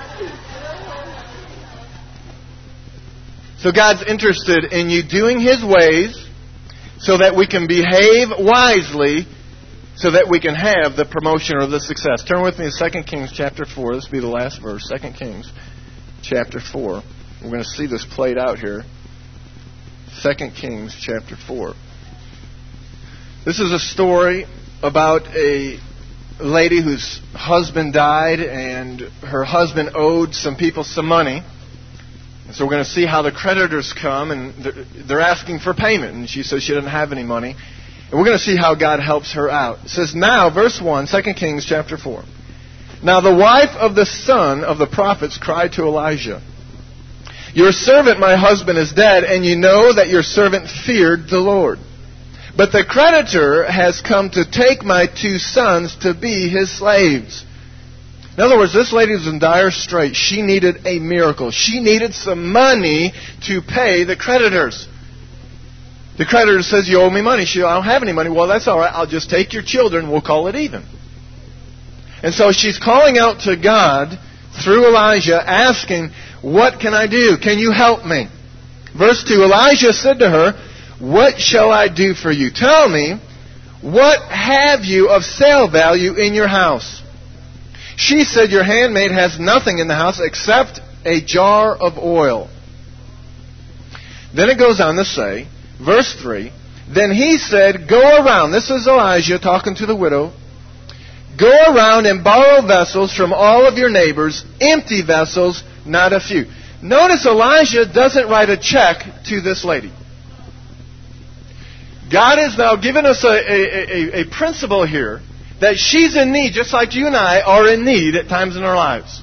So God's interested in you doing His ways so that we can behave wisely, so that we can have the promotion or the success. Turn with me to 2 Kings chapter 4. This will be the last verse. 2 Kings chapter 4. We're going to see this played out here. 2 Kings chapter 4. This is a story about a lady whose husband died, and her husband owed some people some money. And so we're going to see how the creditors come, and they're asking for payment. And she says she doesn't have any money. And we're going to see how God helps her out. It says, now, verse 1, 2 Kings chapter 4. Now the wife of the son of the prophets cried to Elijah, your servant, my husband, is dead, and you know that your servant feared the Lord. But the creditor has come to take my 2 sons to be his slaves. In other words, this lady was in dire straits. She needed a miracle. She needed some money to pay the creditors. The creditor says, you owe me money. She said, I don't have any money. Well, that's all right. I'll just take your children. We'll call it even. And so she's calling out to God through Elijah, asking, what can I do? Can you help me? Verse 2, Elijah said to her, what shall I do for you? Tell me, what have you of sale value in your house? She said, your handmaid has nothing in the house except a jar of oil. Then it goes on to say, verse 3, then he said, go around. This is Elijah talking to the widow. Go around and borrow vessels from all of your neighbors, empty vessels, not a few. Notice Elijah doesn't write a check to this lady. God has now given us a principle here that she's in need, just like you and I are in need at times in our lives.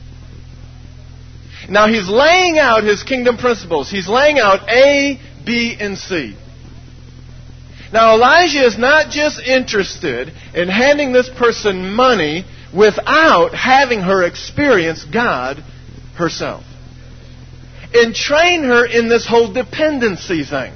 Now He's laying out His kingdom principles. He's laying out A, B, and C. Now Elijah is not just interested in handing this person money without having her experience God herself. And train her in this whole dependency thing.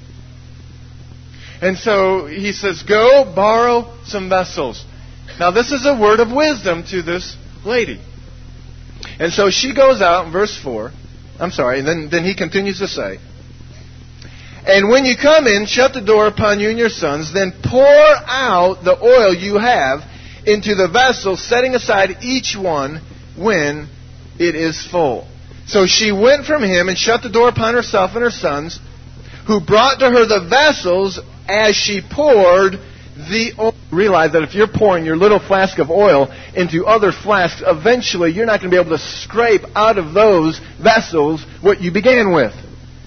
And so he says, go borrow some vessels. Now this is a word of wisdom to this lady. And so she goes out in verse 4. And then he continues to say, and when you come in, shut the door upon you and your sons, then pour out the oil you have into the vessel, setting aside each one when it is full. So she went from him and shut the door upon herself and her sons, who brought to her the vessels as she poured the oil. Realize that if you're pouring your little flask of oil into other flasks, eventually you're not going to be able to scrape out of those vessels what you began with.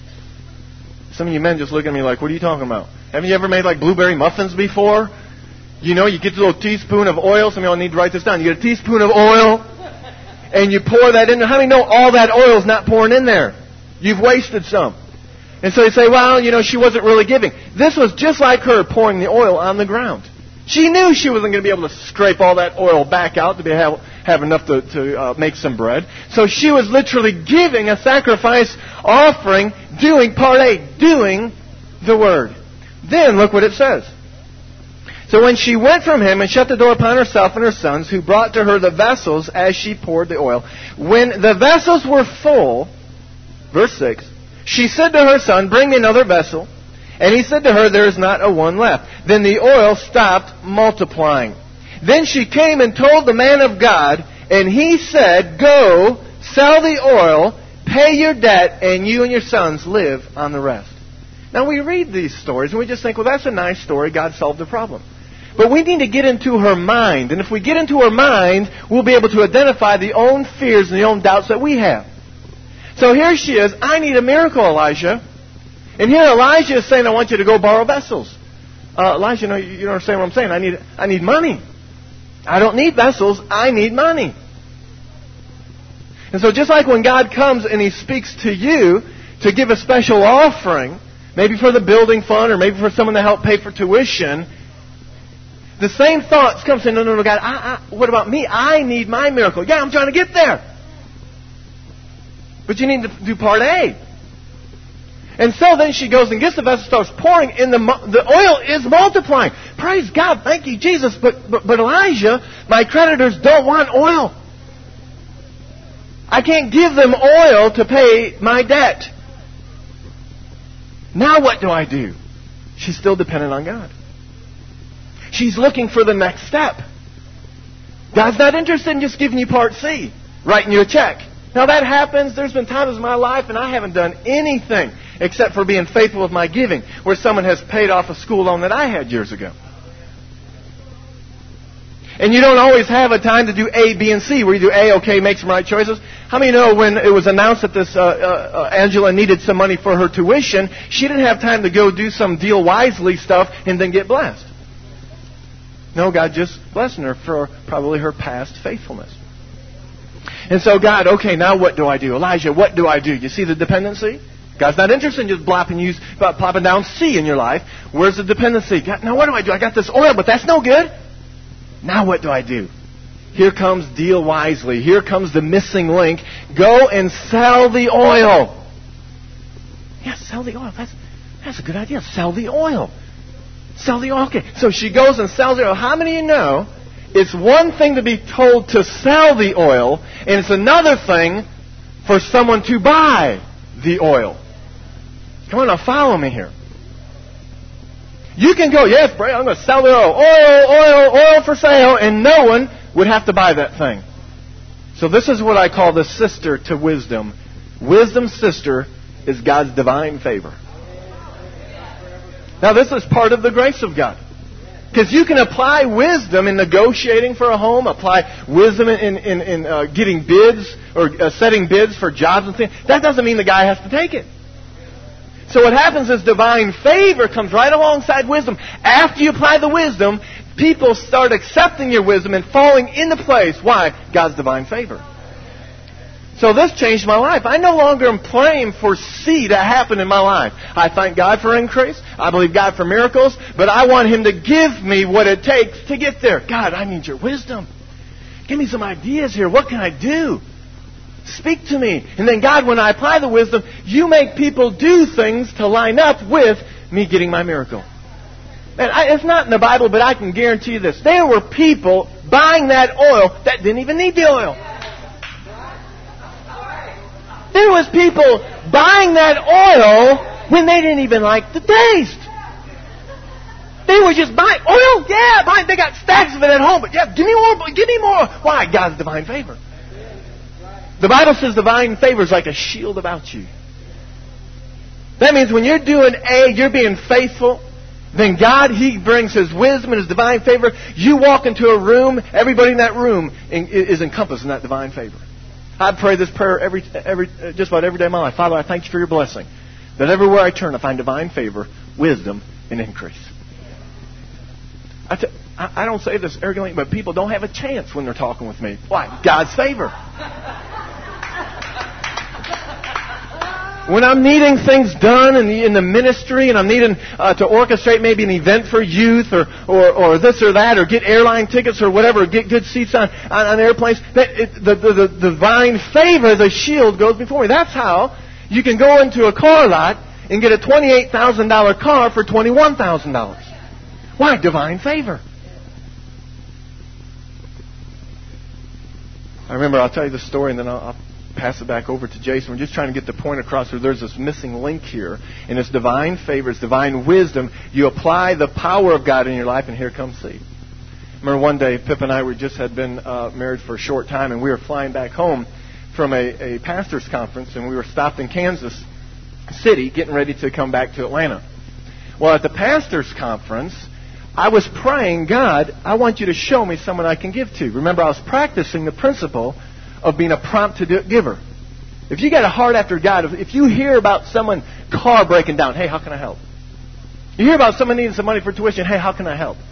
Some of you men just look at me like, what are you talking about? Haven't you ever made like blueberry muffins before? You know, you get a little teaspoon of oil. Some of y'all need to write this down. You get a teaspoon of oil, and you pour that in there. How many know all that oil is not pouring in there? You've wasted some. And so you say, well, you know, she wasn't really giving. This was just like her pouring the oil on the ground. She knew she wasn't going to be able to scrape all that oil back out to have enough to make some bread. So she was literally giving a sacrifice offering, doing part A, doing the Word. Then look what it says. So when she went from him and shut the door upon herself and her sons, who brought to her the vessels as she poured the oil, when the vessels were full, verse 6, she said to her son, bring me another vessel. And he said to her, there is not a one left. Then the oil stopped multiplying. Then she came and told the man of God, and he said, go, sell the oil, pay your debt, and you and your sons live on the rest. Now we read these stories, and we just think, well, that's a nice story. God solved the problem. But we need to get into her mind. And if we get into her mind, we'll be able to identify the own fears and the own doubts that we have. So here she is, I need a miracle, Elijah. And here Elijah is saying, I want you to go borrow vessels. Elijah, no, you don't understand what I'm saying. I need money. I don't need vessels, I need money. And so just like when God comes and He speaks to you to give a special offering, maybe for the building fund or maybe for someone to help pay for tuition, the same thoughts come saying, no, God, what about me? I need my miracle. Yeah, I'm trying to get there. But you need to do part A. And so then she goes and gets the vessel, starts pouring, and the oil is multiplying. Praise God, thank you, Jesus. But Elijah, my creditors don't want oil. I can't give them oil to pay my debt. Now what do I do? She's still dependent on God. She's looking for the next step. God's not interested in just giving you part C, writing you a check. Now that happens. There's been times in my life and I haven't done anything except for being faithful with my giving, where someone has paid off a school loan that I had years ago. And you don't always have a time to do A, B, and C, where you do A, okay, make some right choices. How many know when it was announced that this Angela needed some money for her tuition, she didn't have time to go do some deal wisely stuff and then get blessed? No, God just blessing her for probably her past faithfulness. And so God, okay, now what do I do? Elijah, what do I do? You see the dependency? God's not interested in just plopping down C in your life. Where's the dependency? God, now what do I do? I got this oil, but that's no good. Now what do I do? Here comes deal wisely. Here comes the missing link. Go and sell the oil. Yeah, sell the oil. That's a good idea. Sell the oil. Sell the oil. Okay, so she goes and sells the oil. How many of you know it's one thing to be told to sell the oil, and it's another thing for someone to buy the oil? Come on, now follow me here. You can go, yes, Bray, I'm going to sell the oil. Oil for sale, and no one would have to buy that thing. So this is what I call the sister to wisdom. Wisdom's sister is God's divine favor. Now this is part of the grace of God. Because you can apply wisdom in negotiating for a home, apply wisdom in getting bids or setting bids for jobs and things. That doesn't mean the guy has to take it. So what happens is divine favor comes right alongside wisdom. After you apply the wisdom, people start accepting your wisdom and falling into place. Why? God's divine favor. So this changed my life. I no longer am praying for C to happen in my life. I thank God for increase. I believe God for miracles. But I want Him to give me what it takes to get there. God, I need your wisdom. Give me some ideas here. What can I do? Speak to me. And then God, when I apply the wisdom, you make people do things to line up with me getting my miracle. And it's not in the Bible, but I can guarantee you this. There were people buying that oil that didn't even need the oil. There was people buying that oil when they didn't even like the taste. They were just buying oil. Yeah, they got stacks of it at home. But yeah, give me more. Give me more. Why? God's divine favor. The Bible says divine favor is like a shield about you. That means when you're doing A, you're being faithful. Then God, He brings His wisdom and His divine favor. You walk into a room, everybody in that room is encompassed in that divine favor. I pray this prayer just about every day of my life. Father, I thank You for Your blessing. That everywhere I turn, I find divine favor, wisdom, and increase. I don't say this arrogantly, but people don't have a chance when they're talking with me. Why? God's favor. When I'm needing things done in the ministry, and I'm needing to orchestrate maybe an event for youth or this or that, or get airline tickets or whatever, get good seats on airplanes, the divine favor, the shield goes before me. That's how you can go into a car lot and get a $28,000 car for $21,000. Why? Divine favor. I remember, I'll tell you the story and then I'll pass it back over to Jason. We're just trying to get the point across where there's this missing link here. And it's divine favor, it's divine wisdom. You apply the power of God in your life, and here comes seed. Remember one day, Pip and I had been married for a short time, and we were flying back home from a pastor's conference, and we were stopped in Kansas City getting ready to come back to Atlanta. Well, at the pastor's conference, I was praying, God, I want you to show me someone I can give to. Remember, I was practicing the principle of being a prompt to giver. If you got a heart after God, if you hear about someone car breaking down, hey, how can I help? You hear about someone needing some money for tuition, hey, how can I help?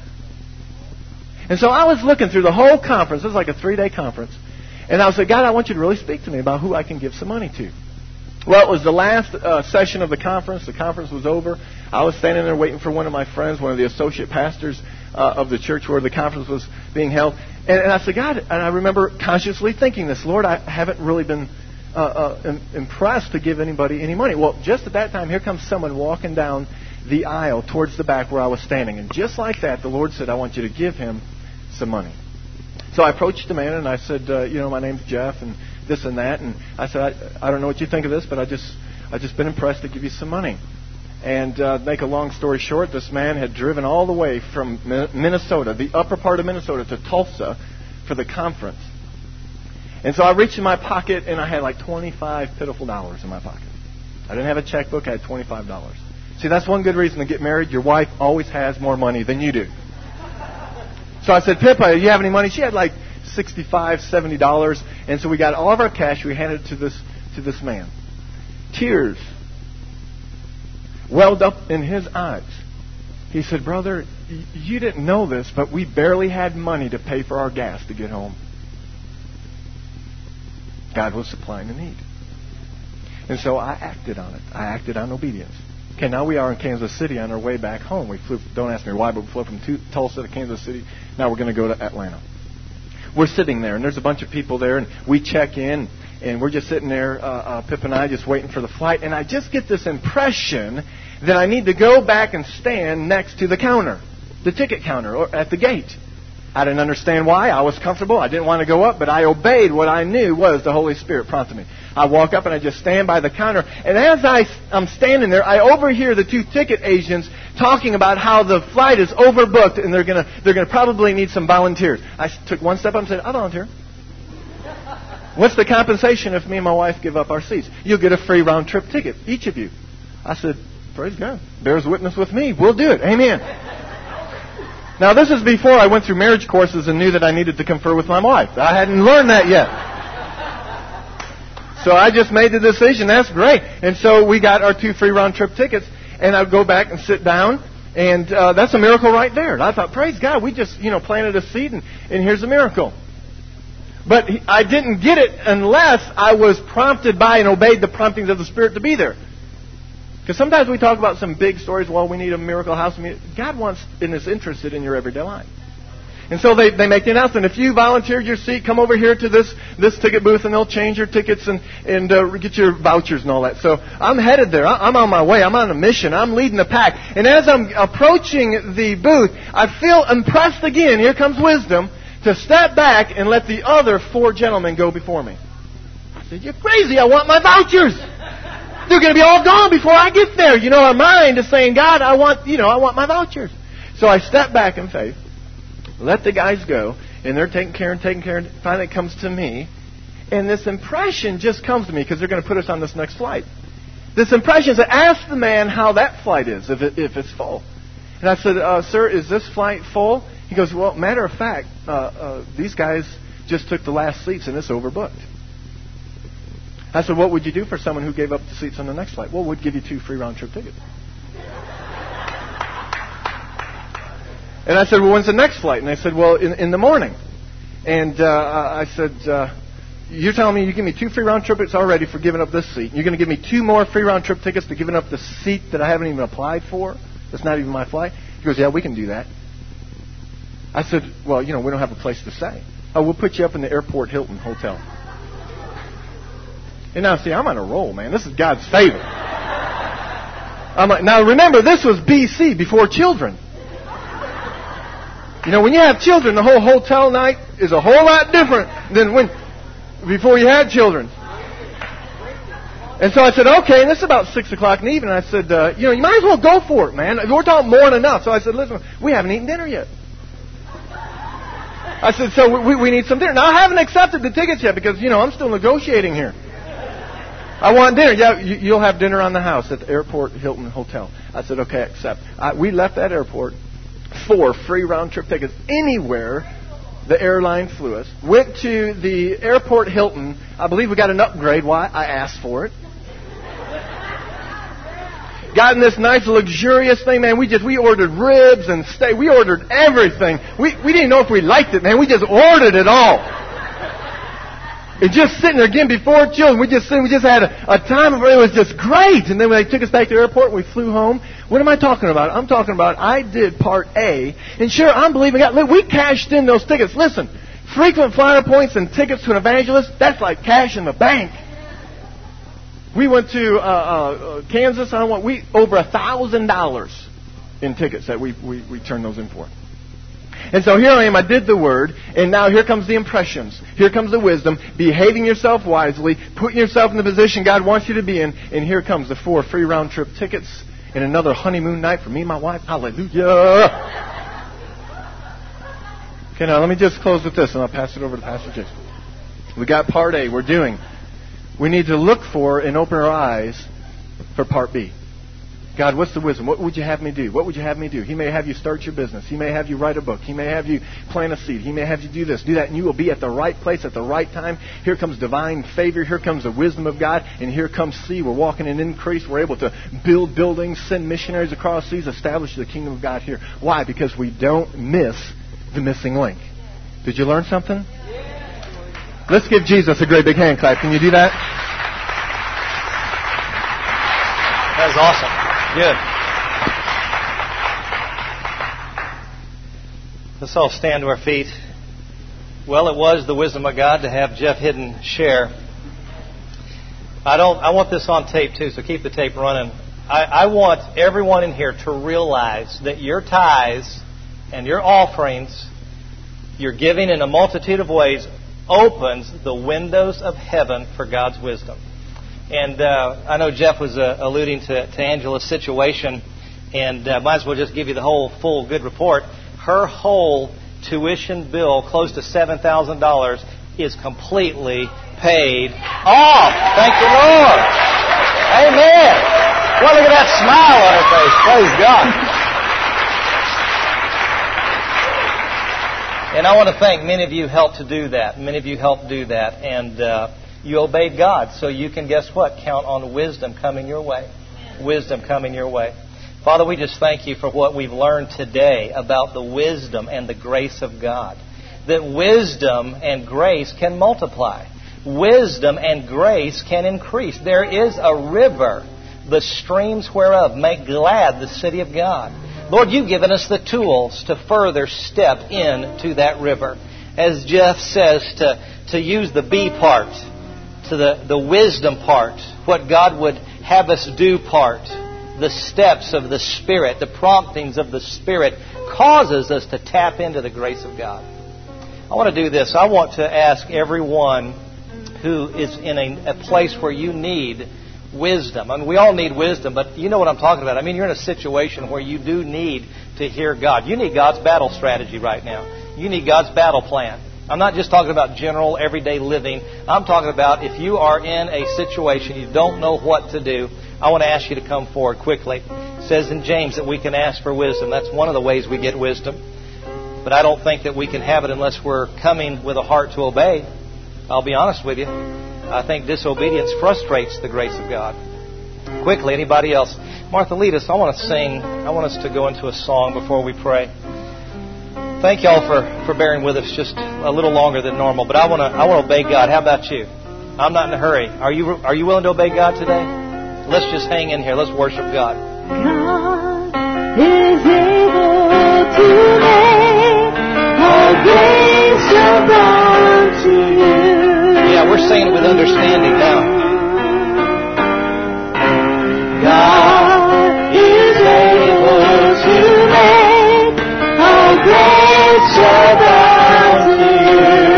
And so I was looking through the whole conference. It was like a 3-day conference. And I said, God, I want you to really speak to me about who I can give some money to. Well, it was the last session of the conference. The conference was over. I was standing there waiting for one of my friends, one of the associate pastors of the church where the conference was being held. And I said, God, and I remember consciously thinking this, Lord, I haven't really been impressed to give anybody any money. Well, just at that time, here comes someone walking down the aisle towards the back where I was standing. And just like that, the Lord said, I want you to give him some money. So I approached the man and I said, my name's Jeff and this and that. And I said, I don't know what you think of this, but I just been impressed to give you some money. And make a long story short, this man had driven all the way from Minnesota, the upper part of Minnesota, to Tulsa for the conference. And so I reached in my pocket, and I had like $25 pitiful dollars in my pocket. I didn't have a checkbook. I had $25. See, that's one good reason to get married. Your wife always has more money than you do. So I said, Pippa, do you have any money? She had like $65, $70. And so we got all of our cash. We handed it to this man. Tears welled up in his eyes. He said, brother, you didn't know this, but we barely had money to pay for our gas to get home. God was supplying the need. And so I acted on it. I acted on obedience. Okay, now we are in Kansas City on our way back home. We flew, don't ask me why, but we flew from Tulsa to Kansas City. Now we're going to go to Atlanta. We're sitting there, and there's a bunch of people there, and we check in, and we're just sitting there, Pip and I, just waiting for the flight. And I just get this impression that I need to go back and stand next to the counter, the ticket counter, or at the gate. I didn't understand why. I was comfortable. I didn't want to go up, but I obeyed what I knew was the Holy Spirit prompted me. I walk up and I just stand by the counter. And as I'm standing there, I overhear the 2 ticket agents talking about how the flight is overbooked and they're gonna probably need some volunteers. I took one step up and said, I'll volunteer. What's the compensation if me and my wife give up our seats? You'll get a free round trip ticket, each of you. I said, praise God. Bears witness with me. We'll do it. Amen. Now, this is before I went through marriage courses and knew that I needed to confer with my wife. I hadn't learned that yet. So I just made the decision. That's great. And so we got our 2 free round trip tickets, and I'd go back and sit down, and that's a miracle right there. And I thought, praise God, we just, planted a seed, and here's a miracle. But I didn't get it unless I was prompted by and obeyed the promptings of the Spirit to be there. Because sometimes we talk about some big stories. Well, we need a miracle house. God wants and is interested in your everyday life. And so they make the announcement. If you volunteered your seat, come over here to this ticket booth and they'll change your tickets and get your vouchers and all that. So I'm headed there. I'm on my way. I'm on a mission. I'm leading the pack. And as I'm approaching the booth, I feel impressed again. Here comes wisdom to step back and let the other 4 gentlemen go before me. I said, you're crazy. I want my vouchers. They're going to be all gone before I get there. Our mind is saying, God, I want my vouchers. So I step back in faith, let the guys go, and they're taking care. Finally it comes to me, and this impression just comes to me because they're going to put us on this next flight. This impression is, ask the man how that flight is, if it's full. And I said, sir, is this flight full? He goes, well, matter of fact, these guys just took the last seats, and it's overbooked. I said, what would you do for someone who gave up the seats on the next flight? Well, we'd give you 2 free round-trip tickets. And I said, well, when's the next flight? And they said, well, in the morning. And I said, you're telling me you give me 2 free round-trip tickets already for giving up this seat. You're going to give me 2 more free round-trip tickets to giving up the seat that I haven't even applied for? That's not even my flight? He goes, yeah, we can do that. I said, well, we don't have a place to stay. Oh, we'll put you up in the Airport Hilton Hotel. And now, see, I'm on a roll, man. This is God's favor. I'm like, now remember, this was BC, before children. When you have children, the whole hotel night is a whole lot different than before you had children. And so I said, okay, and this is about 6 o'clock in the evening. I said, you might as well go for it, man. We're talking more than enough. So I said, listen, we haven't eaten dinner yet. I said, so we need some dinner. Now, I haven't accepted the tickets yet because, I'm still negotiating here. I want dinner. Yeah, you'll have dinner on the house at the Airport Hilton Hotel. I said, okay, accept. We left that airport, 4 free round-trip tickets anywhere the airline flew us. Went to the Airport Hilton. I believe we got an upgrade. Why? I asked for it. Got in this nice, luxurious thing, man. We ordered ribs and steak. We ordered everything. We didn't know if we liked it, man. We just ordered it all. And just sitting there again before children, we just had a time of it. It was just great. And then when they took us back to the airport, we flew home. What am I talking about? I'm talking about I did part A. And sure, I'm believing God. We cashed in those tickets. Listen, frequent flyer points and tickets to an evangelist, that's like cash in the bank. We went to Kansas. Over $1,000 in tickets that we turned those in for. And so here I am. I did the word, and now here comes the impressions. Here comes the wisdom, behaving yourself wisely, putting yourself in the position God wants you to be in. And here comes the 4 free round-trip tickets and another honeymoon night for me and my wife. Hallelujah! Okay, now let me just close with this, and I'll pass it over to Pastor Jason. We got part A. We need to look for and open our eyes for part B. God, what's the wisdom? What would you have me do? What would you have me do? He may have you start your business. He may have you write a book. He may have you plant a seed. He may have you do this, do that, and you will be at the right place at the right time. Here comes divine favor. Here comes the wisdom of God. And here comes C. We're walking in increase. We're able to build buildings, send missionaries across seas, establish the kingdom of God here. Why? Because we don't miss the missing link. Did you learn something? Let's give Jesus a great big hand clap. Can you do that? That was awesome. Good. Let's all stand to our feet. Well, it was the wisdom of God to have Jeff Hidden share. I want this on tape too, so keep the tape running. I want everyone in here to realize that your tithes and your offerings, your giving in a multitude of ways, opens the windows of heaven for God's wisdom. And I know Jeff was alluding to Angela's situation, and might as well just give you the whole full good report. Her whole tuition bill, close to $7,000, is completely paid off. Thank the Lord. Amen. Well, look at that smile on her face. Praise God. And I want to thank many of you helped to do that. Many of you helped do that. And you obeyed God. So you can, guess what? Count on wisdom coming your way. Wisdom coming your way. Father, we just thank you for what we've learned today about the wisdom and the grace of God. That wisdom and grace can multiply. Wisdom and grace can increase. There is a river, the streams whereof make glad the city of God. Lord, you've given us the tools to further step into that river. As Jeff says, to use the B part, to the wisdom part, what God would have us do part, the steps of the Spirit, the promptings of the Spirit, causes us to tap into the grace of God. I want to do this. I want to ask everyone who is in a place where you need wisdom. I mean, we all need wisdom, but you know what I'm talking about. I mean, you're in a situation where you do need to hear God. You need God's battle strategy right now. You need God's battle plan. I'm not just talking about general, everyday living. I'm talking about if you are in a situation you don't know what to do, I want to ask you to come forward quickly. It says in James that we can ask for wisdom. That's one of the ways we get wisdom. But I don't think that we can have it unless we're coming with a heart to obey. I'll be honest with you. I think disobedience frustrates the grace of God. Quickly, anybody else? Martha, lead us. I want to sing. I want us to go into a song before we pray. Thank y'all for bearing with us just a little longer than normal. But I want to obey God. How about you? I'm not in a hurry. Are you willing to obey God today? Let's just hang in here. Let's worship God. God is able to make all grace abound to you. Yeah, we're saying it with understanding now. God is able to make all grace abound to you.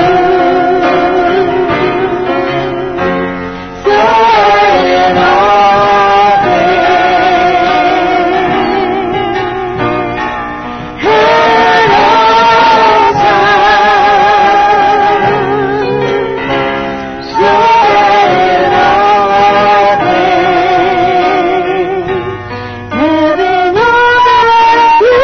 So in all things and all time, so in all things, having all you.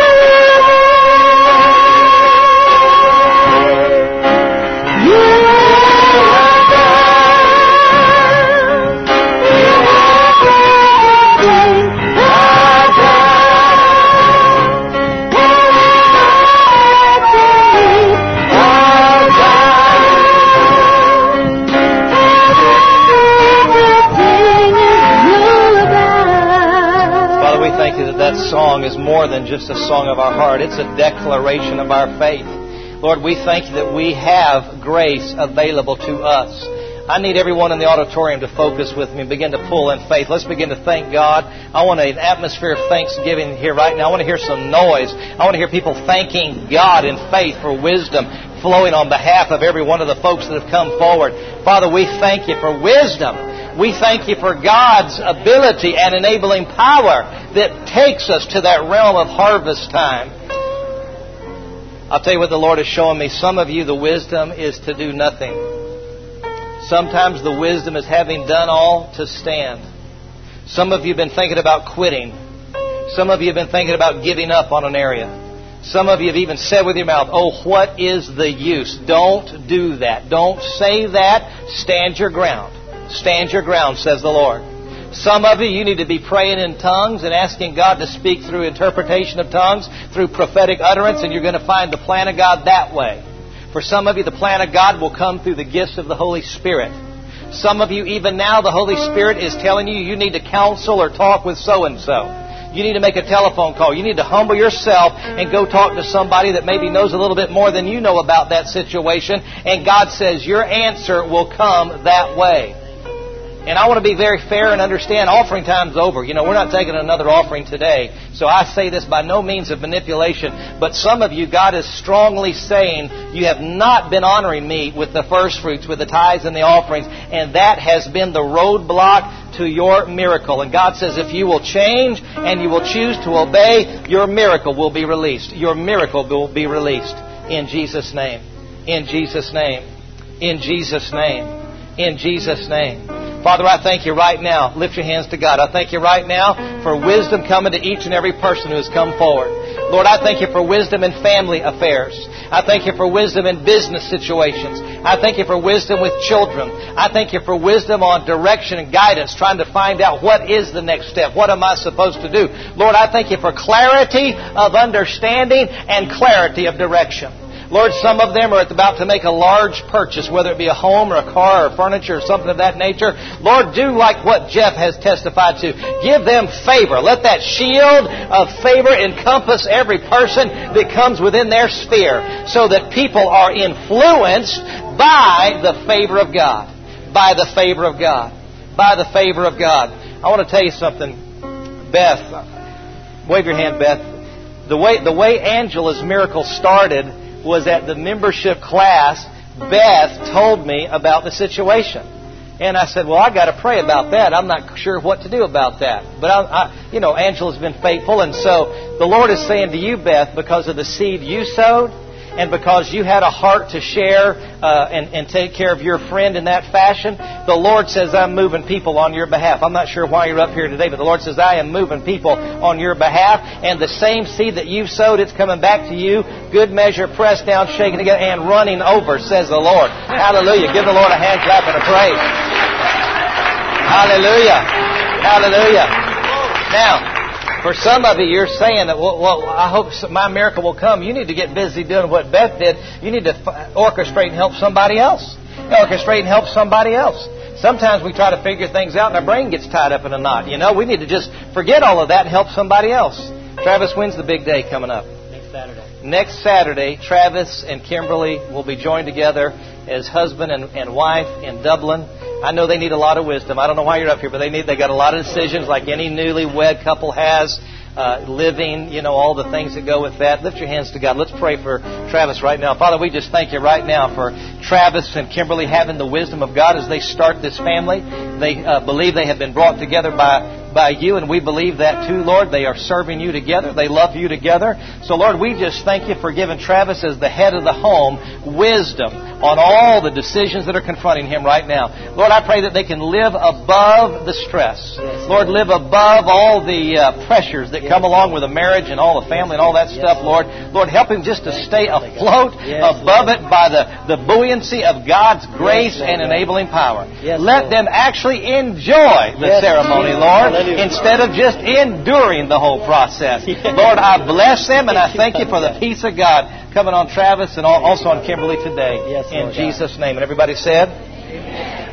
Father, we thank you that song is more than just a song of our heart. It's a declaration of our faith. Lord, we thank you that we have grace available to us. I need everyone in the auditorium to focus with me and begin to pull in faith. Let's begin to thank God. I want an atmosphere of thanksgiving here right now. I want to hear some noise. I want to hear people thanking God in faith for wisdom flowing on behalf of every one of the folks that have come forward. Father, we thank you for wisdom. We thank you for God's ability and enabling power that takes us to that realm of harvest time. I'll tell you what the Lord is showing me. Some of you, the wisdom is to do nothing. Sometimes the wisdom is having done all to stand. Some of you have been thinking about quitting. Some of you have been thinking about giving up on an area. Some of you have even said with your mouth, oh, what is the use? Don't do that. Don't say that. Stand your ground. Stand your ground, says the Lord. Some of you need to be praying in tongues and asking God to speak through interpretation of tongues, through prophetic utterance, and you're going to find the plan of God that way. For some of you, the plan of God will come through the gifts of the Holy Spirit. Some of you, even now, the Holy Spirit is telling you you need to counsel or talk with so-and-so. You need to make a telephone call. You need to humble yourself and go talk to somebody that maybe knows a little bit more than you know about that situation. And God says your answer will come that way. And I want to be very fair and understand offering time's over. You know, we're not taking another offering today. So I say this by no means of manipulation. But some of you, God is strongly saying you have not been honoring me with the first fruits, with the tithes and the offerings. And that has been the roadblock to your miracle. And God says if you will change and you will choose to obey, your miracle will be released. Your miracle will be released. In Jesus' name. In Jesus' name. In Jesus' name. In Jesus' name. Father, I thank you right now. Lift your hands to God. I thank you right now for wisdom coming to each and every person who has come forward. Lord, I thank you for wisdom in family affairs. I thank you for wisdom in business situations. I thank you for wisdom with children. I thank you for wisdom on direction and guidance, trying to find out what is the next step. What am I supposed to do? Lord, I thank you for clarity of understanding and clarity of direction. Lord, some of them are about to make a large purchase, whether it be a home or a car or furniture or something of that nature. Lord, do like what Jeff has testified to. Give them favor. Let that shield of favor encompass every person that comes within their sphere so that people are influenced by the favor of God. By the favor of God. By the favor of God. I want to tell you something. Beth, wave your hand, Beth. The way Angela's miracle started was at the membership class. Beth told me about the situation. And I said, well, I got to pray about that. I'm not sure what to do about that. But, Angela's been faithful. And so the Lord is saying to you, Beth, because of the seed you sowed and because you had a heart to share and take care of your friend in that fashion, the Lord says, I'm moving people on your behalf. I'm not sure why you're up here today, but the Lord says, I am moving people on your behalf. And the same seed that you've sowed, it's coming back to you. Good measure, pressed down, shaken together, and running over, says the Lord. Hallelujah. Give the Lord a hand clap and a praise. Hallelujah. Hallelujah. Now, For some of you, you're saying that, well, I hope my miracle will come. You need to get busy doing what Beth did. You need to orchestrate and help somebody else. Orchestrate and help somebody else. Sometimes we try to figure things out and our brain gets tied up in a knot. You know, we need to just forget all of that and help somebody else. Travis, when's the big day coming up? Next Saturday, Travis and Kimberly will be joined together as husband and wife in Dublin. I know they need a lot of wisdom. I don't know why you're up here, but they got a lot of decisions like any newlywed couple has. Living, you know, all the things that go with that. Lift your hands to God. Let's pray for Travis right now. Father, we just thank you right now for Travis and Kimberly having the wisdom of God as they start this family. They believe they have been brought together by you, and we believe that too, Lord. They are serving you together. They love you together. So, Lord, we just thank you for giving Travis as the head of the home wisdom on all the decisions that are confronting him right now. Lord, I pray that they can live above the stress. Lord, live above all the pressures that come along with a marriage and all the family and all that stuff, Lord. Lord, help him just to stay afloat above it by the buoyancy of God's grace and enabling power. Let them actually enjoy the ceremony, Lord, instead of just enduring the whole process. Lord, I bless them and I thank you for the peace of God coming on Travis and also on Kimberly today. In Jesus' name. And everybody said? Amen.